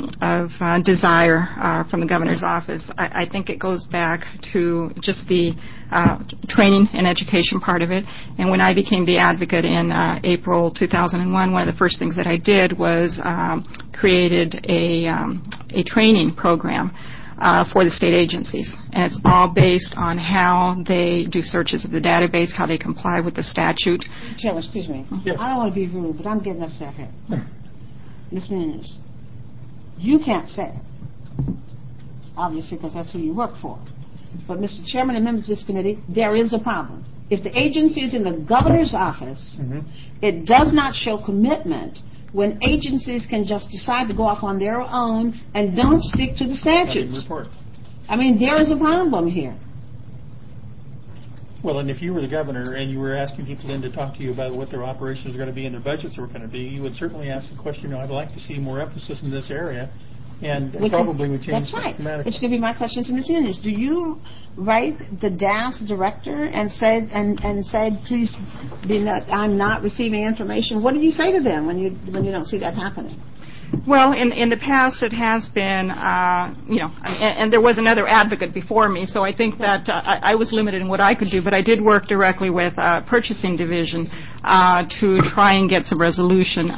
desire from the governor's office. I think it goes back to just the training and education part of it. And when I became the advocate in April 2001, one of the first things that I did was created a training program for the state agencies. And it's all based on how they do searches of the database, how they comply with the statute. Chairman, excuse me. Yes. I don't want to be rude, but I'm getting upset here. Ms. Munoz, you can't say it, obviously, because that's who you work for. But, Mr. Chairman and members of this committee, there is a problem. If the agency is in the governor's office, it does not show commitment when agencies can just decide to go off on their own and don't stick to the statutes. I mean, there is a problem here. Well, and if you were the governor and you were asking people in to talk to you about what their operations are going to be and their budgets are going to be, you would certainly ask the question, I'd like to see more emphasis in this area. And probably would change dramatically. That's right. Which could be my question to Ms. Munoz. Do you write the DAS director and say, please, I'm not receiving information? What do you say to them when you don't see that happening? Well, in the past, it has been, and there was another advocate before me, so I think that I was limited in what I could do, but I did work directly with purchasing division to try and get some resolution.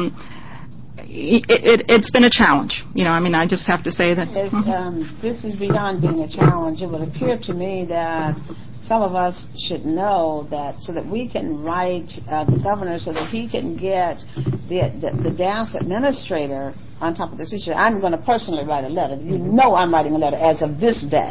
It's been a challenge. I just have to say that. This is beyond being a challenge. It would appear to me that some of us should know that so that we can write the governor so that he can get the DAS administrator on top of this issue. I'm going to personally write a letter. I'm writing a letter as of this day.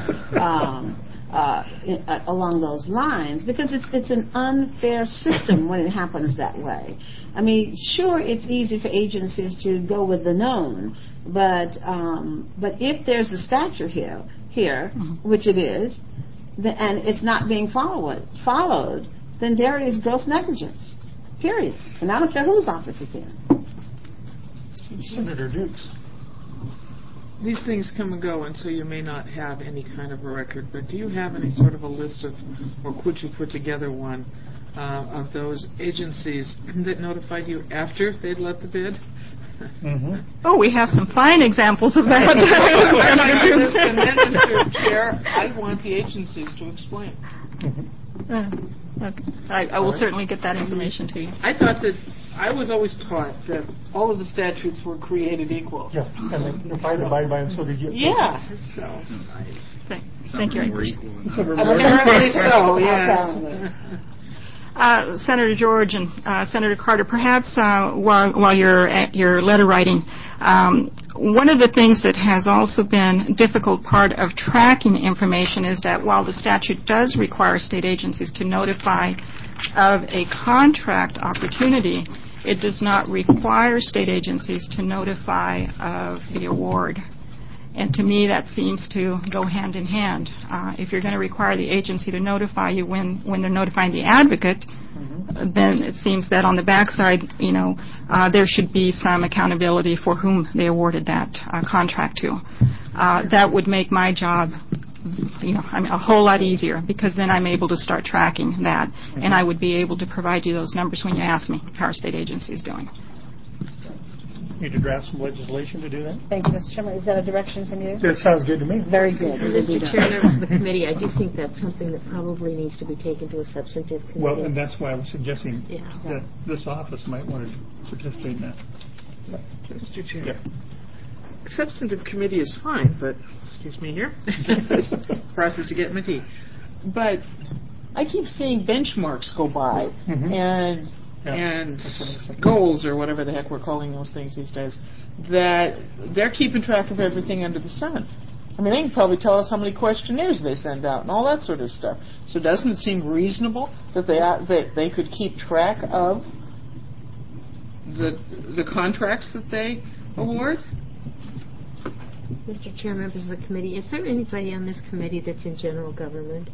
Along those lines, because it's an unfair system when it happens that way. I mean, sure, it's easy for agencies to go with the known, but if there's a statute here, which it is, and it's not being followed, then there is gross negligence. Period. And I don't care whose office it's in. Senator Dukes. These things come and go, and so you may not have any kind of a record, but do you have any sort of a list of, or could you put together one, of those agencies that notified you after they'd let the bid? Oh, we have some fine examples of that. Mr. Chair, I want the agencies to explain. Okay. I will certainly get that information to you. I was always taught that all of the statutes were created equal. Yeah, and if I abide by them, so did you. Yeah. So. Thank you. Apparently so, yes. Senator George and Senator Carter, perhaps while you're at your letter writing, one of the things that has also been a difficult part of tracking information is that while the statute does require state agencies to notify of a contract opportunity, it does not require state agencies to notify of the award. And to me, that seems to go hand in hand. If you're going to require the agency to notify you when they're notifying the advocate, then it seems that on the backside, there should be some accountability for whom they awarded that contract to. That would make my job, a whole lot easier, because then I'm able to start tracking that, and I would be able to provide you those numbers when you ask me how our state agency is doing. Need to draft some legislation to do that? Thank you, Mr. Chairman. Is that a direction from you? That sounds good to me. Very good. Mr. Chair, members of the committee, I do think that's something that probably needs to be taken to a substantive committee. Well, and that's why I was suggesting that this office might want to participate in that. Mr. Chair. Yeah. Substantive committee is fine, but, excuse me here, process to get my tea. But I keep seeing benchmarks go by, and and goals, or whatever the heck we're calling those things these days, that they're keeping track of everything under the sun. I mean, they can probably tell us how many questionnaires they send out and all that sort of stuff. So doesn't it seem reasonable that they could keep track of the contracts that they award? Mr. Chair, members of the committee, is there anybody on this committee that's in general government?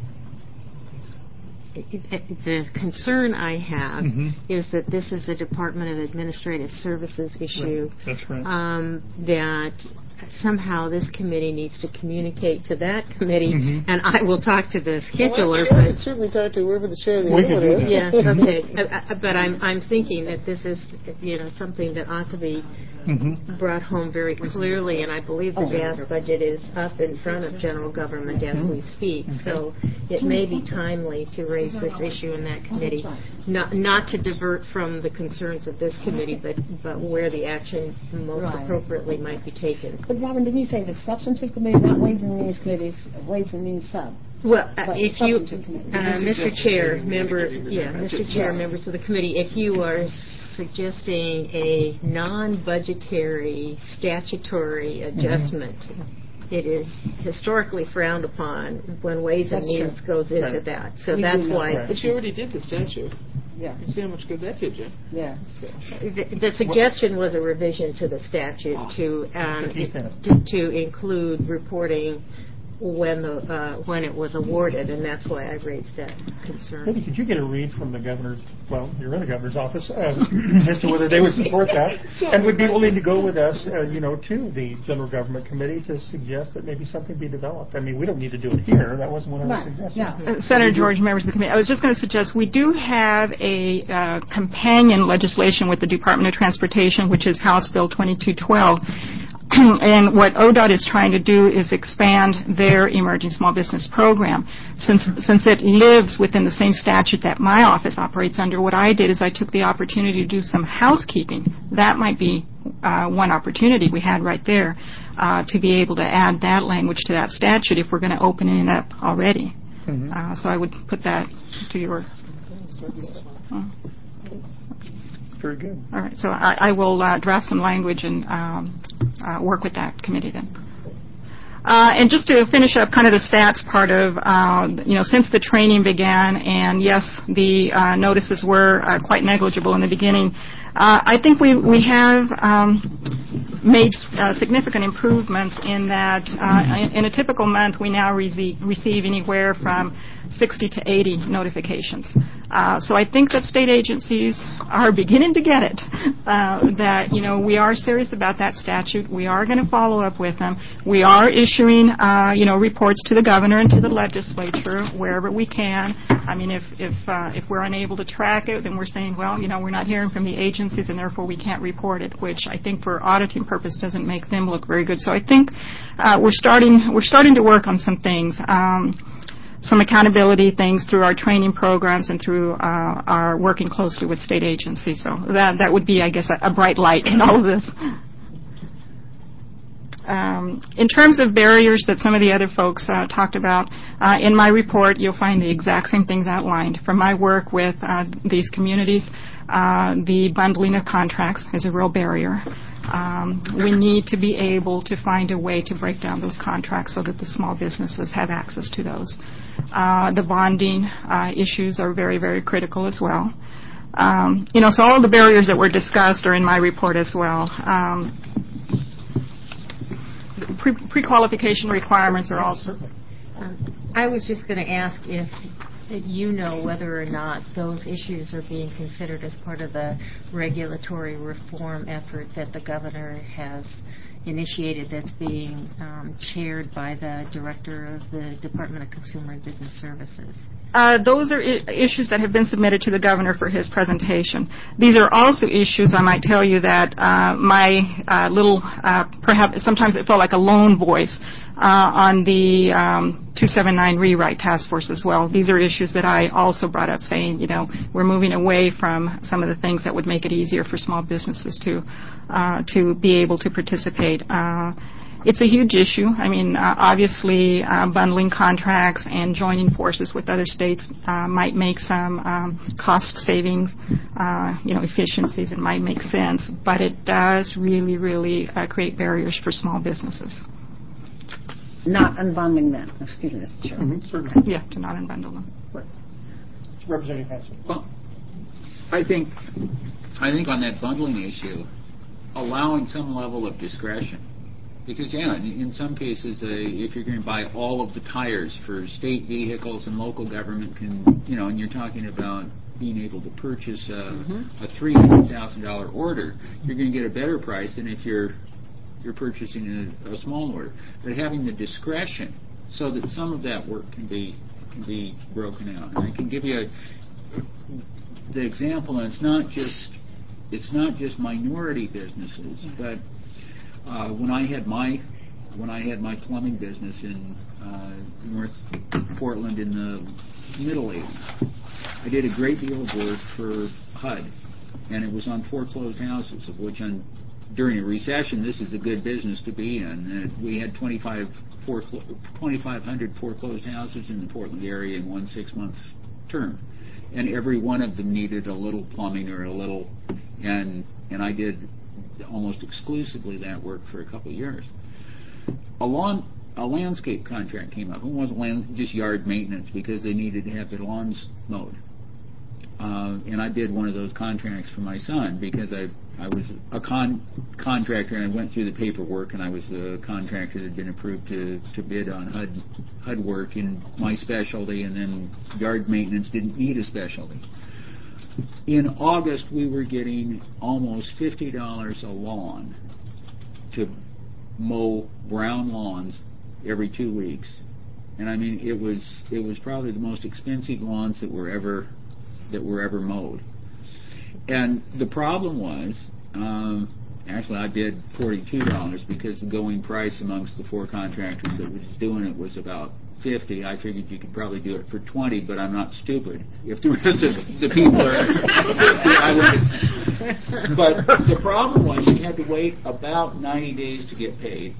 The concern I have is that this is a Department of Administrative Services issue. Right. That's right. That somehow this committee needs to communicate to that committee, and I will talk to the scheduler. Well, I could certainly talk to whoever the chair of the other is. Yeah, okay. But I'm thinking that this is, something that ought to be brought home very clearly, and I believe the gas budget is up in front of general government as we speak. So it may be timely to raise this issue in that committee, not to divert from the concerns of this committee, but where the action most appropriately might be taken. But Robin, didn't you say the substantive committee, not Ways and Means committees, Ways and Means sub? Well, if you, Mr. Chair, Mr. Chair, members of the committee, if you are suggesting a non-budgetary statutory adjustment, it is historically frowned upon when Ways and Means goes into that. So that's why. But you already did the statute. Yeah. You see how much good that did you? Yeah. So. The suggestion was a revision to the statute to include reporting when it was awarded, and that's why I raised that concern. Maybe could you get a read from the governor's, you're in the governor's office, as to whether they would support that, and would be willing to go with us, to the General Government Committee to suggest that maybe something be developed. I mean, we don't need to do it here. That wasn't what I was suggesting. Yeah. Senator George, members of the committee, I was just going to suggest we do have a companion legislation with the Department of Transportation, which is House Bill 2212. And what ODOT is trying to do is expand their emerging small business program. Since it lives within the same statute that my office operates under, what I did is I took the opportunity to do some housekeeping. That might be one opportunity we had right there to be able to add that language to that statute if we're going to open it up already. So I would put that to your... Very good. All right. So I will draft some language and work with that committee then. And just to finish up kind of the stats part of, since the training began, and yes, the notices were quite negligible in the beginning, I think we have made significant improvements in that in a typical month we now receive anywhere from 60 to 80 notifications. So I think that state agencies are beginning to get it, that, we are serious about that statute. We are going to follow up with them. We are issuing, reports to the governor and to the legislature wherever we can. I mean, if we're unable to track it, then we're saying, we're not hearing from the agencies and therefore we can't report it, which I think for auditing purpose doesn't make them look very good. So I think we're starting to work on some things. Some accountability things through our training programs and through our working closely with state agencies. So that would be, I guess, a bright light in all of this. In terms of barriers that some of the other folks talked about, in my report you'll find the exact same things outlined. From my work with these communities, the bundling of contracts is a real barrier. We need to be able to find a way to break down those contracts so that the small businesses have access to those. The bonding issues are very, very critical as well. So all of the barriers that were discussed are in my report as well. Pre-qualification requirements are also... I was just going to ask if whether or not those issues are being considered as part of the regulatory reform effort that the governor has initiated that's being chaired by the director of the Department of Consumer and Business Services. Those are issues that have been submitted to the governor for his presentation. These are also issues, I might tell you, that my little, perhaps sometimes it felt like a lone voice on the 279 rewrite task force as well. These are issues that I also brought up saying, we're moving away from some of the things that would make it easier for small businesses to be able to participate. It's a huge issue. I mean, obviously, bundling contracts and joining forces with other states might make some cost savings, efficiencies. It might make sense, but it does really, really create barriers for small businesses. Not unbundling them. Excuse me, Mr. Chair. Certainly. Yeah, to not unbundle them. Right. Representative Hanson. Well, I think on that bundling issue, allowing some level of discretion. Because, in some cases, if you're going to buy all of the tires for state vehicles and local government and you're talking about being able to purchase a $300,000 order, you're going to get a better price than if you're purchasing a small order. But having the discretion so that some of that work can be broken out. And I can give you the example, and it's not just minority businesses, but when I had my plumbing business in North Portland in the middle 80s, I did a great deal of work for HUD, and it was on foreclosed houses, of which during a recession this is a good business to be in. We had 2,500 foreclosed houses in the Portland area in 1 6-month term, and every one of them needed a little plumbing or a little, and I did almost exclusively that work for a couple of years. A landscape contract came up. It wasn't just yard maintenance because they needed to have their lawns mowed. And I did one of those contracts for my son because I was a contractor, and I went through the paperwork, and I was a contractor that had been approved to bid on HUD work in my specialty, and then yard maintenance didn't need a specialty. In August, we were getting almost $50 a lawn to mow brown lawns every 2 weeks, and I mean it was probably the most expensive lawns that were ever mowed. And the problem was, actually I bid $42 because the going price amongst the 4 contractors that was doing it was about $50. I figured you could probably do it for $20, but I'm not stupid. If the rest of the people are, I wouldn't. But the problem was you had to wait about 90 days to get paid.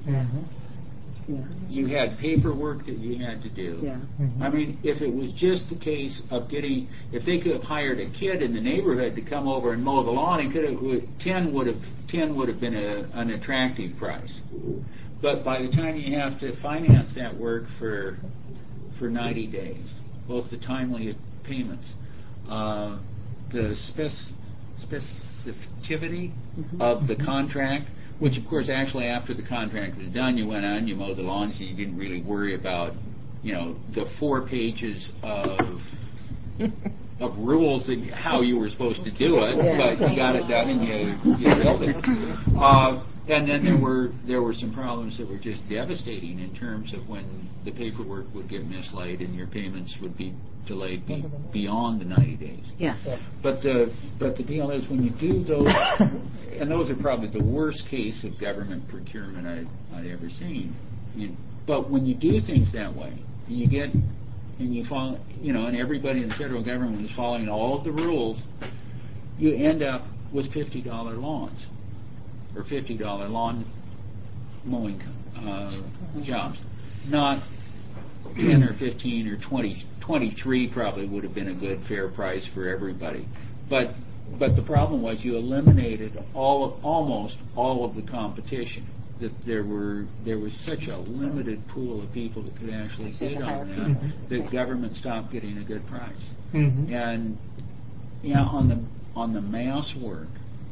You had paperwork that you had to do. I mean, if it was just the case of if they could have hired a kid in the neighborhood to come over and mow the lawn, and 10 would have been an attractive price. But by the time you have to finance that work for 90 days, both the timely payments, the specificity of the contract, which of course actually after the contract was done, you went on, you mowed the lawn, so you didn't really worry about the 4 pages of rules and how you were supposed to do it, but you got it done and you built it. And then there were some problems that were just devastating in terms of when the paperwork would get mislaid and your payments would be delayed beyond the 90 days. Yes. But the deal is when you do those, and those are probably the worst case of government procurement I'd ever seen. But when you do things that way, and you follow, and everybody in the federal government is following all of the rules, you end up with $50 lawns. Or $50 lawn mowing jobs. Not 10 or 15 or 20. 23 probably would have been a good fair price for everybody. But the problem was you eliminated almost all of the competition. That there was such a limited pool of people that could actually bid on that government stopped getting a good price. And on the mass work.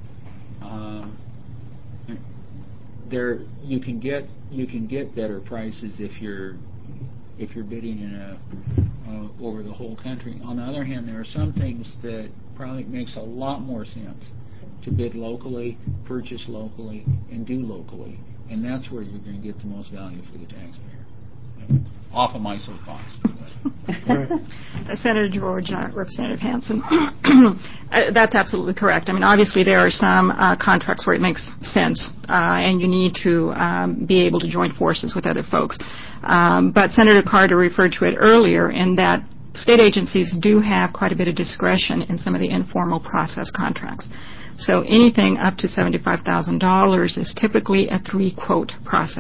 You can get better prices if you're bidding in over the whole country. On the other hand, there are some things that probably makes a lot more sense to bid locally, purchase locally, and do locally, and that's where you're going to get the most value for the taxpayer. Off of my soapbox. Senator George, Representative Hanson, that's absolutely correct. I mean, obviously there are some contracts where it makes sense, and you need to be able to join forces with other folks. But Senator Carter referred to it earlier in that state agencies do have quite a bit of discretion in some of the informal process contracts. So anything up to $75,000 is typically a 3-quote process.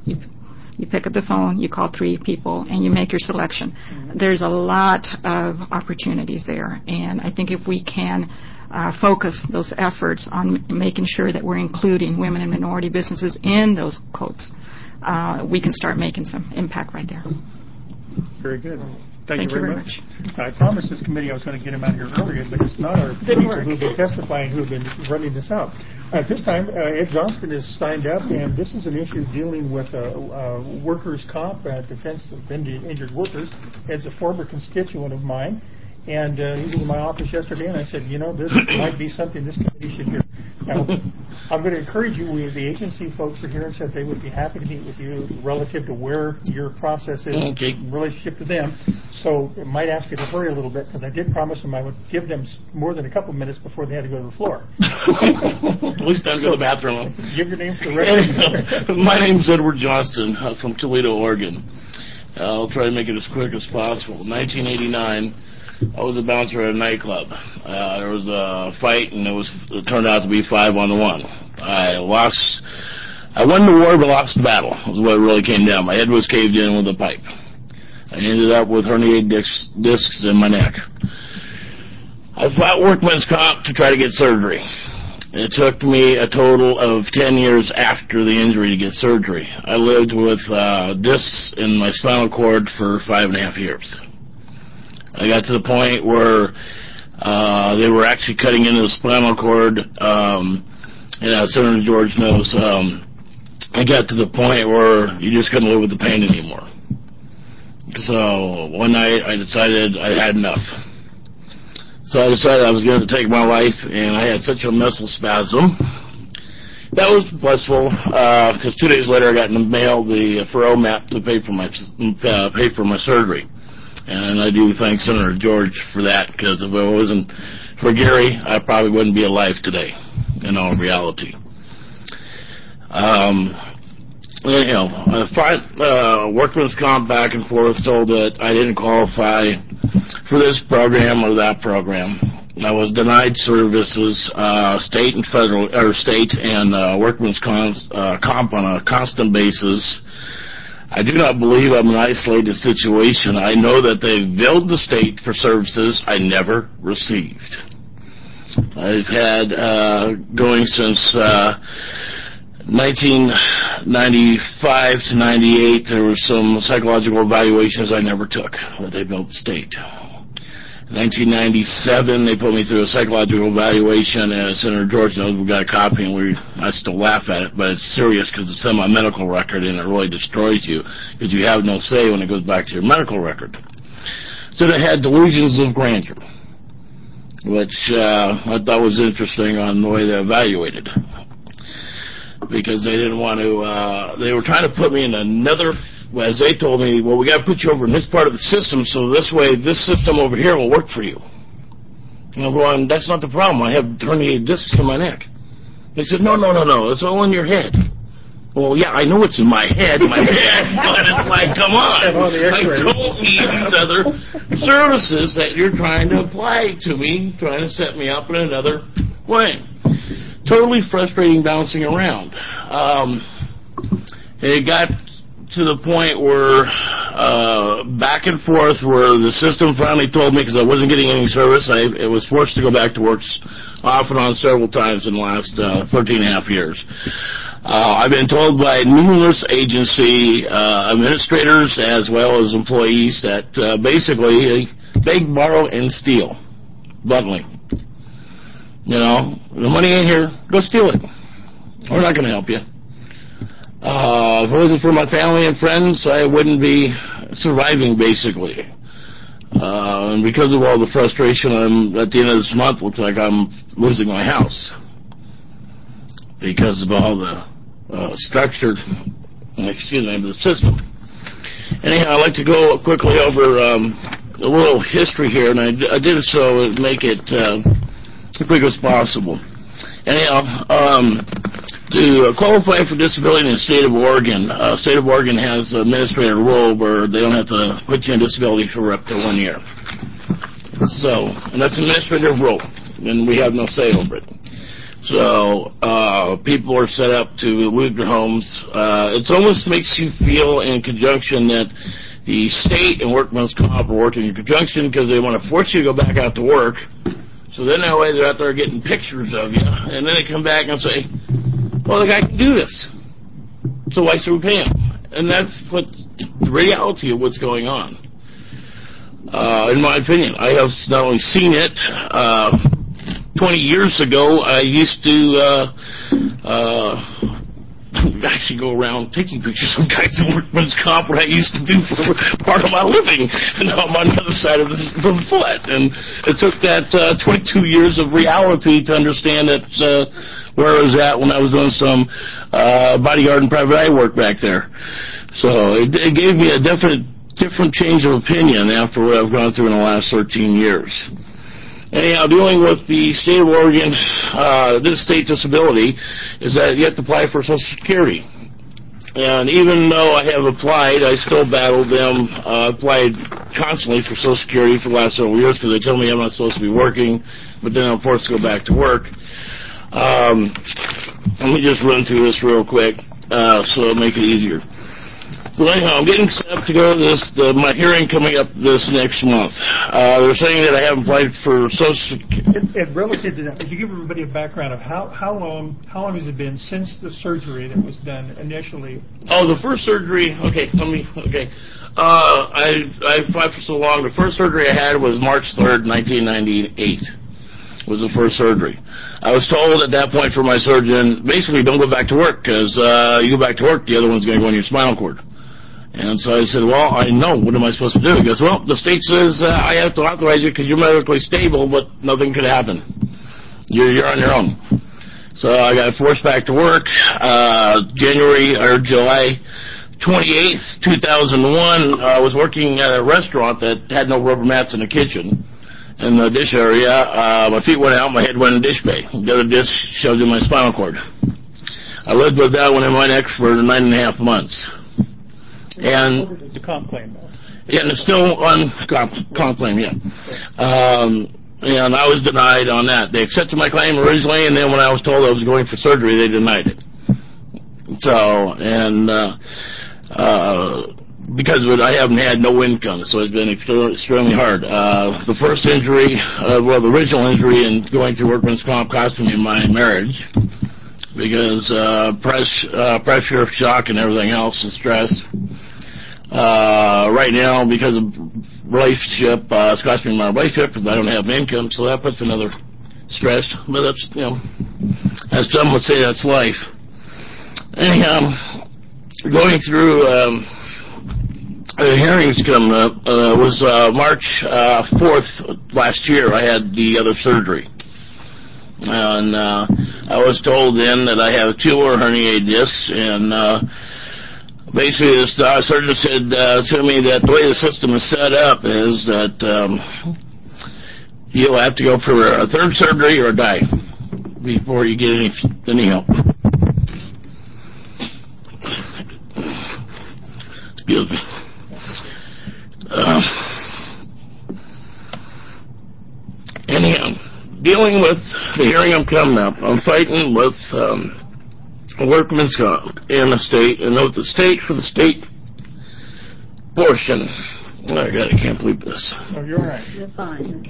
You pick up the phone, you call 3 people, and you make your selection. There's a lot of opportunities there, and I think if we can focus those efforts on making sure that we're including women and minority businesses in those quotes, we can start making some impact right there. Very good. Thank you very much. I promised this committee I was going to get him out here earlier, but it's not our people who have been testifying who have been running this out. At this time, Ed Johnston is signed up, and this is an issue dealing with workers' comp, defense of injured workers. Ed's a former constituent of mine, and he was in my office yesterday, and I said, this might be something this committee should hear. Now, I'm going to encourage you. The agency folks are here and said they would be happy to meet with you relative to where your process is in relationship to them. So I might ask you to hurry a little bit because I did promise them I would give them more than a couple minutes before they had to go to the floor. At least time to go to the bathroom. Give your name for the record. My name's Edward Johnston from Toledo, Oregon. I'll try to make it as quick as possible. 1989. I was a bouncer at a nightclub. There was a fight, and it turned out to be 5-on-1. I won the war, but lost the battle. That's what it really came down. My head was caved in with a pipe. I ended up with herniated discs in my neck. I fought workman's comp to try to get surgery. It took me a total of 10 years after the injury to get surgery. I lived with discs in my spinal cord for 5.5 years. I got to the point where they were actually cutting into the spinal cord, and as Senator George knows, I got to the point where you just couldn't live with the pain anymore. So one night I decided I had enough. So I decided I was going to take my life, and I had such a muscle spasm. That was blissful, because 2 days later I got in the mail the Faro map to pay for my surgery. And I do thank Senator George for that, because if it wasn't for Gary, I probably wouldn't be alive today, in all reality. Workman's comp back and forth told that I didn't qualify for this program or that program. I was denied services, state and federal, or state and workman's comp on a constant basis. I do not believe I'm in an isolated situation. I know that they billed the state for services I never received. I've had, going since 1995 to 98, there were some psychological evaluations I never took that they billed the state. 1997, they put me through a psychological evaluation, and Senator George knows we got a copy, and I still laugh at it, but it's serious because it's in my medical record, and it really destroys you because you have no say when it goes back to your medical record. So they had delusions of grandeur, which I thought was interesting on the way they evaluated, because they didn't want to, they were trying to put me in another, as they told me, well, we got to put you over in this part of the system, so this way, this system over here will work for you. And I'm going, that's not the problem. I have herniated discs in my neck. They said, no, it's all in your head. Well, yeah, I know it's in my head, but it's like, come on. I don't need these other services that you're trying to apply to me, trying to set me up in another way. Totally frustrating bouncing around. It got to the point where back and forth where the system finally told me, because I wasn't getting any service, I was forced to go back to work off and on several times in the last 13 and a half years. I've been told by numerous agency administrators as well as employees that basically beg, borrow, and steal, bluntly. The money ain't here, go steal it. We're not going to help you. If it wasn't for my family and friends, I wouldn't be surviving, basically. And because of all the frustration, at the end of this month, looks like I'm losing my house because of all the structure, the system. Anyhow, I'd like to go quickly over a little history here, and I did it so to make it as quick as possible. Anyhow, to qualify for disability in the state of Oregon has an administrative rule where they don't have to put you in disability for up to 1 year. So, and that's an administrative rule, and we have no say over it. So people are set up to lose their homes. It almost makes you feel in conjunction that the state and workmen's comp are working in conjunction because they want to force you to go back out to work. So then that way they're out there getting pictures of you, and then they come back and say, well, the guy can do this, so why should we pay him? And that's what the reality of what's going on. In my opinion, I have not only seen it, 20 years ago, I used to actually go around taking pictures of guys in workman's comp, what I used to do for part of my living, and now I'm on the other side of the foot. And it took that 22 years of reality to understand that where I was at when I was doing some bodyguard and private eye work back there. So it gave me a different change of opinion after what I've gone through in the last 13 years. Anyhow, dealing with the state of Oregon, this state disability, is that you have to apply for Social Security. And even though I have applied, I still battled them. Applied constantly for Social Security for the last several years because they tell me I'm not supposed to be working, but then I'm forced to go back to work. Let me just run through this real quick so it'll make it easier. Well, anyhow, I'm getting set up to go to my hearing coming up this next month. They're saying that I haven't applied for Social Security. And relative to that, could you give everybody a background of how long has it been since the surgery that was done initially? Oh, the first surgery. Okay, I applied for so long. The first surgery I had was March 3rd, 1998. Was the first surgery. I was told at that point from my surgeon, basically, don't go back to work because you go back to work, the other one's going to go in your spinal cord. And so I said, well, I know. What am I supposed to do? He goes, well, the state says I have to authorize you because you're medically stable, but nothing could happen. You're on your own. So I got forced back to work July 28th, 2001. I was working at a restaurant that had no rubber mats in the kitchen. In the dish area, my feet went out, my head went in the dish bay. The other dish shoved in my spinal cord. I lived with that one in my neck for 9.5 months. And the comp claim, though. Yeah, and it's still on comp claim, yeah. And I was denied on that. They accepted my claim originally, and then when I was told I was going for surgery, they denied it. So, and because of it, I haven't had no income, so it's been extremely hard. The first injury, the original injury in going through workman's comp cost me my marriage because pressure, shock, and everything else, and stress. Right now, because of relationship, it's cost me my relationship because I don't have income, so that puts another stress. But that's, as some would say, that's life. Anyhow, going through the hearings coming up was March 4th last year. I had the other surgery. And I was told then that I have 2 more herniated discs, and basically the surgeon said to me that the way the system is set up is that you'll have to go for a 3rd surgery or die before you get any help. Excuse me. Anyhow, dealing with the hearing I'm coming up, I'm fighting with workman's comp in the state, and with the state for the state portion. I can't believe this. Oh, you're all right. You're fine.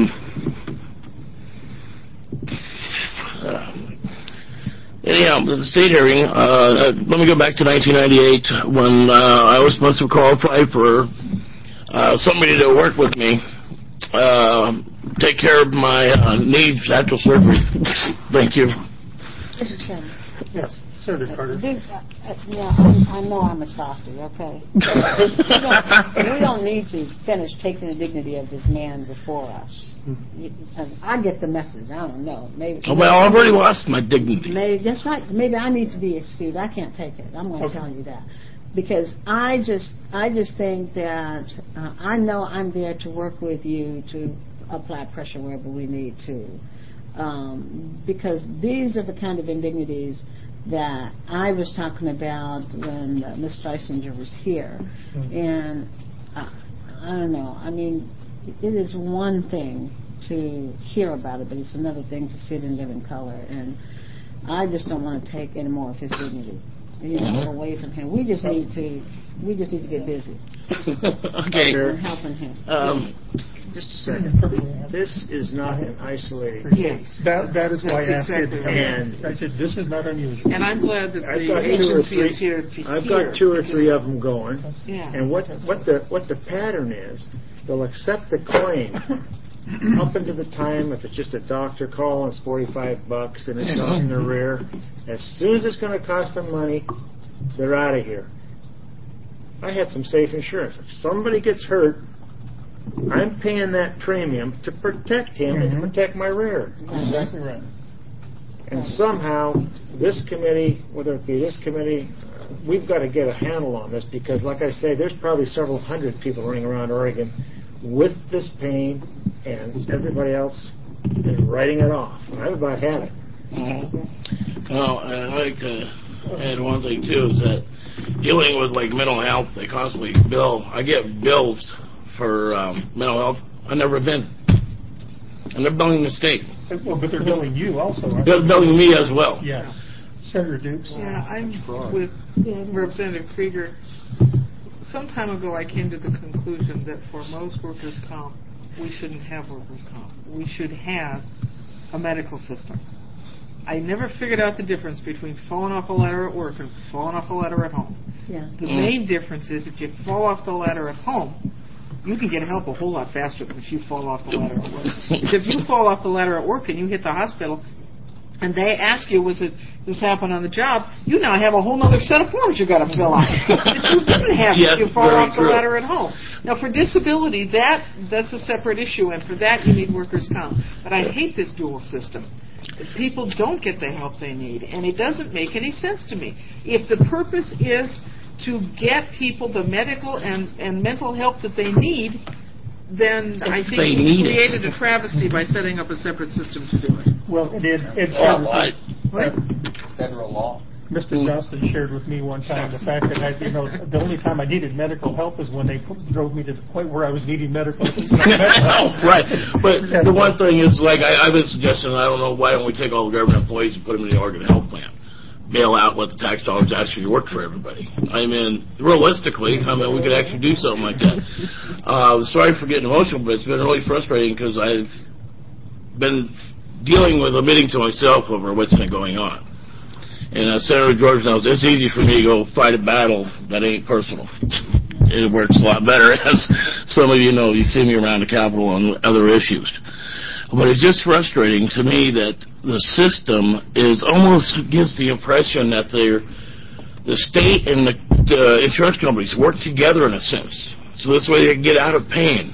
Anyhow, the state hearing, let me go back to 1998 when I was supposed to qualify for somebody to work with me, take care of my needs after surgery. Thank you. Mr. Chairman. Yes, Senator Carter. I know I'm a softie, okay? we don't need to finish taking the dignity of this man before us. I get the message. I don't know. Maybe. Well, I've already lost my dignity. Maybe that's right. Maybe I need to be excused. I can't take it. I'm going to tell you that. Because I just think that I know I'm there to work with you to apply pressure wherever we need to. Because these are the kind of indignities that I was talking about when Ms. Streisinger was here. And I don't know. I mean, it is one thing to hear about it, but it's another thing to see it and live in color. And I just don't want to take any more of his dignity, away from him. We just need to get busy. Okay. And helping him. Just a second. This is not an isolated case. That is why I asked you to come in. And I said, this is not unusual. And I'm glad that I've the got agency is here to hear. I've got 2 or 3 of them going. Yeah. And what the pattern is, they'll accept the claim up into the time, if it's just a doctor call, it's $45 and it's not in the rear. As soon as it's going to cost them money, they're out of here. I had some safe insurance. If somebody gets hurt, I'm paying that premium to protect him and to protect my rear. Exactly right. And somehow, this committee, whether it be this committee, we've got to get a handle on this, because, like I say, there's probably several hundred people running around Oregon with this pain, and everybody else is writing it off. And I've about had it. Well, I'd like to add one thing, too, is that dealing with, like, mental health, they constantly I get bills for mental health. I've never been. And they're billing the state. Well, but they're billing you also, aren't They're billing me as well. Yes. Senator Dukes? Yeah, I'm with Representative Krieger. Some time ago, I came to the conclusion that for most workers' comp, we shouldn't have workers' comp. We should have a medical system. I never figured out the difference between falling off a ladder at work and falling off a ladder at home. Yeah. The main difference is if you fall off the ladder at home, you can get help a whole lot faster than if you fall off the ladder at work. If you fall off the ladder at work and you hit the hospital, and they ask you, was this happen on the job, you now have a whole other set of forms you got to fill out that you didn't have if you fall off the ladder at home. Now, for disability, that's a separate issue, and for that you need workers' comp. But I hate this dual system. People don't get the help they need, and it doesn't make any sense to me. If the purpose is to get people the medical and mental help that they need, then I think we created a travesty by setting up a separate system to do it. Well, Federal law. Mr. Johnston shared with me one time the fact that the only time I needed medical help is when they drove me to the point where I was needing medical help. Right. But the one thing is, like, I've been suggesting, I don't know, why don't we take all the government employees and put them in the Oregon Health Plan? Bail out what the tax dollars actually work for everybody. I mean, realistically, we could actually do something like that. Sorry for getting emotional, but it's been really frustrating because I've been dealing with admitting to myself over what's been going on. And Senator George knows it's easy for me to go fight a battle that ain't personal. It works a lot better, as some of you know. You see me around the Capitol on other issues. But it's just frustrating to me that the system almost gives the impression that the state and the insurance companies work together in a sense. So this way they can get out of pain.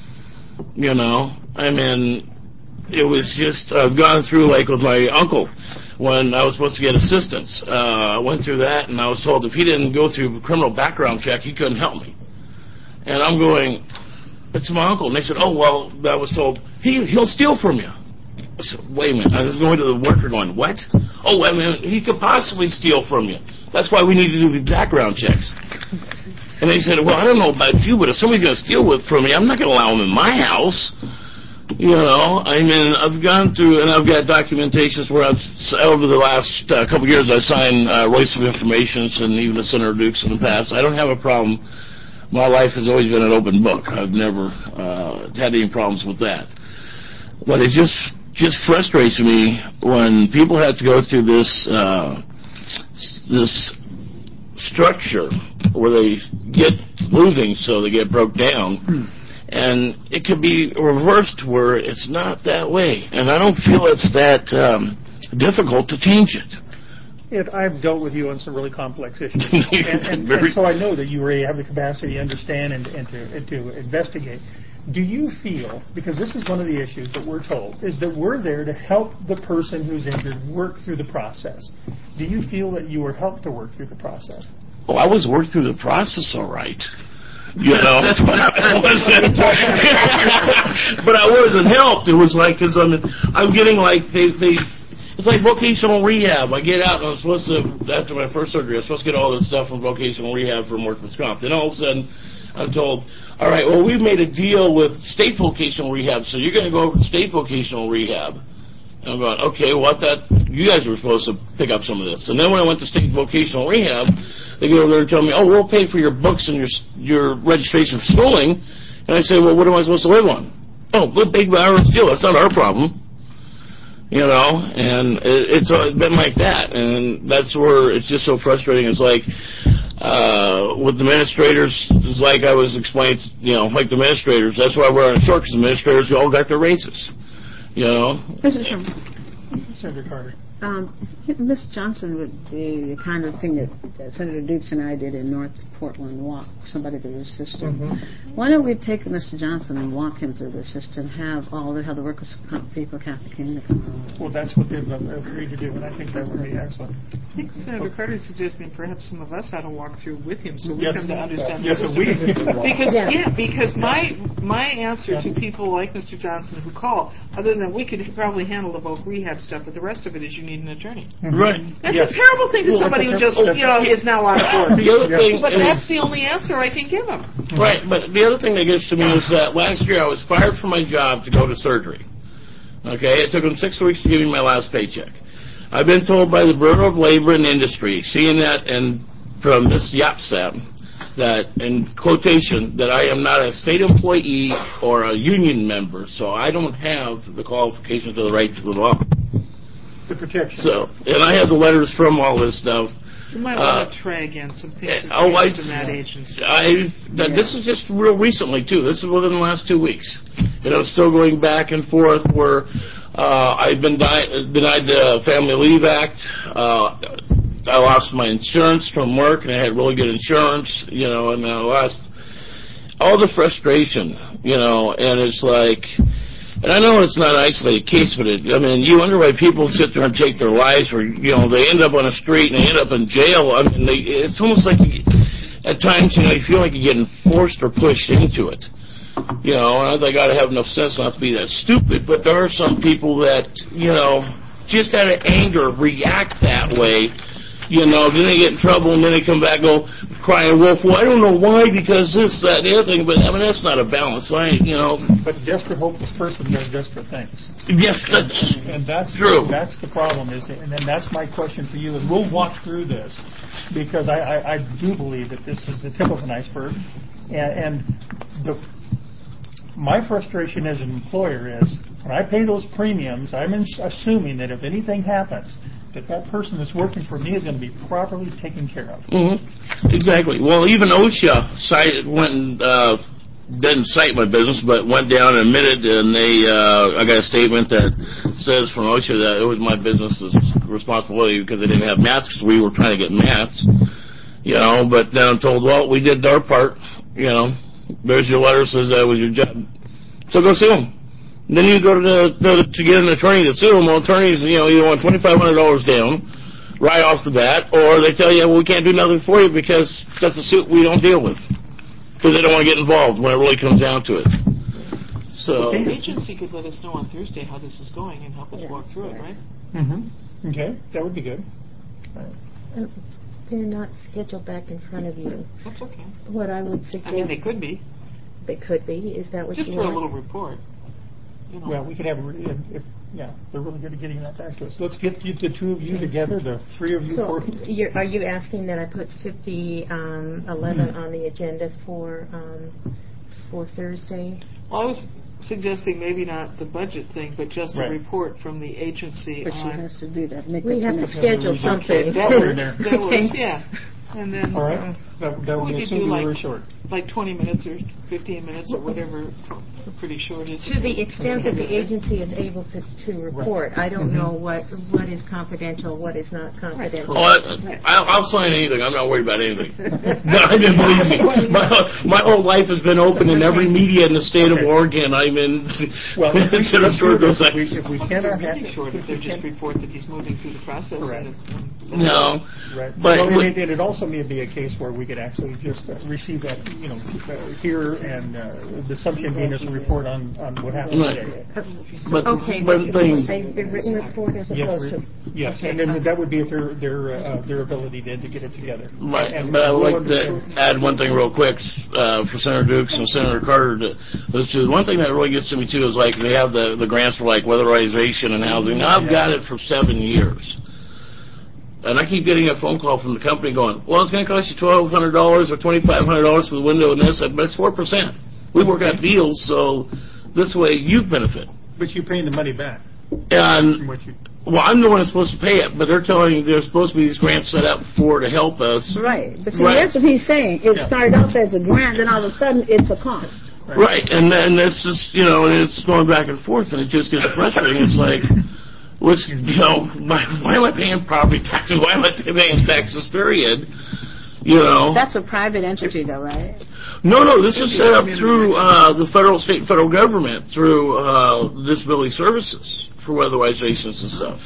I mean, it was just, I've gone through, like with my uncle, when I was supposed to get assistance. I went through that, and I was told if he didn't go through a criminal background check, he couldn't help me. And I'm going, it's my uncle. And they said, oh, well, I was told, he'll steal from you. I said, wait a minute. I was going to the worker going, what? Oh, I mean, he could possibly steal from you. That's why we need to do the background checks. And they said, well, I don't know about you, but if somebody's going to steal from me, I'm not going to allow him in my house. I mean, I've gone through, and I've got documentations where over the last couple of years, I signed release of informations, and even the Senator Dukes in the past. I don't have a problem. My life has always been an open book. I've never had any problems with that. But it just frustrates me when people have to go through this structure where they get losing, so they get broke down. And it could be reversed where it's not that way. And I don't feel it's that difficult to change it. I've dealt with you on some really complex issues. and so I know that you really have the capacity to understand and to investigate. Do you feel, because this is one of the issues that we're told, is that we're there to help the person who's injured work through the process. Do you feel that you were helped to work through the process? Well, I was worked through the process all right. That's what I wasn't. But I wasn't helped. It was like, because I'm getting like, it's like vocational rehab. I get out and I'm supposed to, after my first surgery, I'm supposed to get all this stuff from vocational rehab from workman's comp. Then all of a sudden, I'm told, all right, well, we've made a deal with state vocational rehab, so you're going to go over to state vocational rehab. And I'm going, okay, well, I thought you guys were supposed to pick up some of this. And then when I went to state vocational rehab, they go over there and tell me, oh, we'll pay for your books and your registration for schooling. And I say, well, what am I supposed to live on? Oh, good big Irish deal. That's not our problem. You know, and it's been like that. And that's where it's just so frustrating. It's like, with administrators, it's like I was explaining, you know, like the administrators, that's why we're on short, because administrators all got their raises. You know? Senator Carter. Ms. Johnson would be the kind of thing that Senator Dukes and I did in North Portland, walk somebody through the system. Mm-hmm. Why don't we take Mr. Johnson and walk him through the system, have the workers' comp people, Catholic King, come on. Well, that's what they've agreed to do, and I think that would be excellent. I think Senator Carter is suggesting perhaps some of us ought to walk through with him so we Yes. come to understand Yes, the we. Because my answer to people like Mr. Johnson who call, other than we could probably handle the bulk rehab stuff, but the rest of it is you need an attorney. Mm-hmm. Right. That's a terrible thing to somebody who just, is now out of work. The other thing But is, that's the only answer I can give him. right, but the other thing that gets to me is that last year I was fired from my job to go to surgery. Okay, it took them 6 weeks to give me my last paycheck. I've been told by the Bureau of Labor and Industry, seeing that and from Ms. Yapsap, that in quotation, that I am not a state employee or a union member, so I don't have the qualifications or the right to the law. The protection. So, and I have the letters from all this stuff. You might want to try again some things in that agency. This is just real recently, too. This is within the last 2 weeks. And I'm still going back and forth where I've been denied the Family Leave Act. I lost my insurance from work, and I had really good insurance, you know, and I lost all the frustration, you know, and it's like... And I know it's not an isolated case, but you wonder why people sit there and take their lives, or they end up on a street and they end up in jail. I mean, it's almost like at times, you feel like you're getting forced or pushed into it. And they got to have enough sense not to be that stupid. But there are some people that, just out of anger react that way. Then they get in trouble, and then they come back and go crying wolf. Well, I don't know why, because this, that, the other thing. But that's not a balance. But desperate, hopeless person does desperate things. Yes, that's true. That's the problem, and then that's my question for you. And we'll walk through this because I do believe that this is the tip of an iceberg, and my frustration as an employer is when I pay those premiums, I'm assuming that if anything happens, that person that's working for me is going to be properly taken care of. Mm-hmm. Exactly. Well, even OSHA didn't cite my business, but went down and admitted, and I got a statement that says from OSHA that it was my business's responsibility because they didn't have masks. We were trying to get masks, But then I'm told, well, we did our part. There's your letter says that was your job, so go sue them. Then you go to get an attorney to sue them. Well, attorneys, either want $2,500 down right off the bat, or they tell you, well, we can't do nothing for you because that's a suit we don't deal with. Because they don't want to get involved when it really comes down to it. So the agency could let us know on Thursday how this is going and help us walk through it, right? Mm-hmm. Okay, that would be good. They're not scheduled back in front of you. That's okay. What I would suggest... they could be. They could be. Is that what just you for want? a little report. Well, we could have, they're really good at getting that back to us. Let's get the two of you together, the three of you. So, are you asking that I put 5011 on the agenda for Thursday? Well, I was suggesting maybe not the budget thing, but just a report from the agency. But she has to do that. We have to schedule something. That works, yeah. And then all right. That would we be could do very short. Like 20 minutes or 15 minutes or whatever. Pretty short. To the extent that the agency is able to report, I don't know what is confidential, what is not confidential. I'll sign anything. I'm not worried about anything. I mean, believe me, my whole life has been open in every media in the state of Oregon. I'm in. Well, if we cannot have pretty short if they just report that he's moving through the process. No, right. But it also may be a case where we could actually just receive that, here and the assumption being is a report on what happened today. But Okay, one thing, they've been written report as opposed to... Yes, and then that would be their ability then to get it together. right, And but I'd we'll like to add one thing real quick for Senator Dukes and Senator Carter. One thing that really gets to me too is like they have the grants for like weatherization and housing. Now I've got it for 7 years. And I keep getting a phone call from the company going, well, it's going to cost you $1,200 or $2,500 for the window and this, but it's 4%. We work out deals, so this way you benefit. But you're paying the money back. And, What you- well, I'm the one that's supposed to pay it, but they're telling me there's supposed to be these grants set up to help us. Right. But see, Right. that's what he's saying. It Yeah. started off as a grant, then all of a sudden it's a cost. Right, and then this is, and it's going back and forth, and it just gets frustrating. It's like, why am I paying property taxes? Why am I paying taxes, period? That's a private entity, though, right? No, this is set up through the federal, state, and federal government, through disability services for weatherizations and stuff.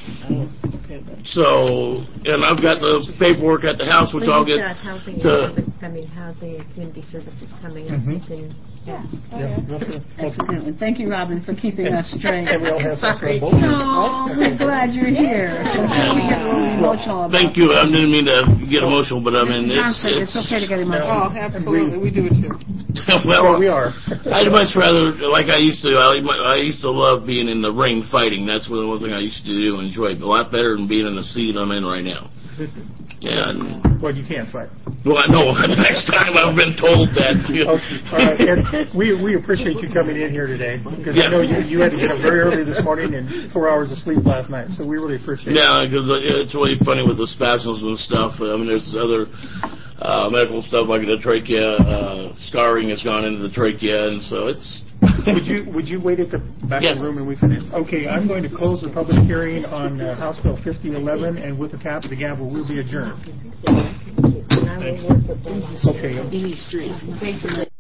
So, and I've got the paperwork at the house, which I'll We've get got housing to... housing and community services coming up. Mhm. You can, Yeah, Excellent. Thank you, Robin, for keeping us straight. And we all have Sorry. some Oh, we're glad you're here. We get a little emotional about Thank you. I didn't mean to get emotional, but I mean, Mr. Johnson, it's okay to get emotional. Oh, absolutely, we do it too. well, we are. I'd much rather, like I used to. I used to love being in the ring fighting. That's the one thing I used to do and enjoy. A lot better than being in the seat I'm in right now. And Well, you can't fight. well, I know. Next time I've been told that. Okay. All right. And we appreciate you coming in here today because I know you had to get up very early this morning and 4 hours of sleep last night. So we really appreciate it. Yeah, because it's really funny with the spasms and stuff. I mean, there's other medical stuff like the trachea, scarring has gone into the trachea, and so it's. Would you wait at the back of the room and we finish? Okay, I'm going to close the public hearing on House Bill 5011, and with the tap of the gavel, we'll be adjourned. and I will work with them. Okay. Easy Street.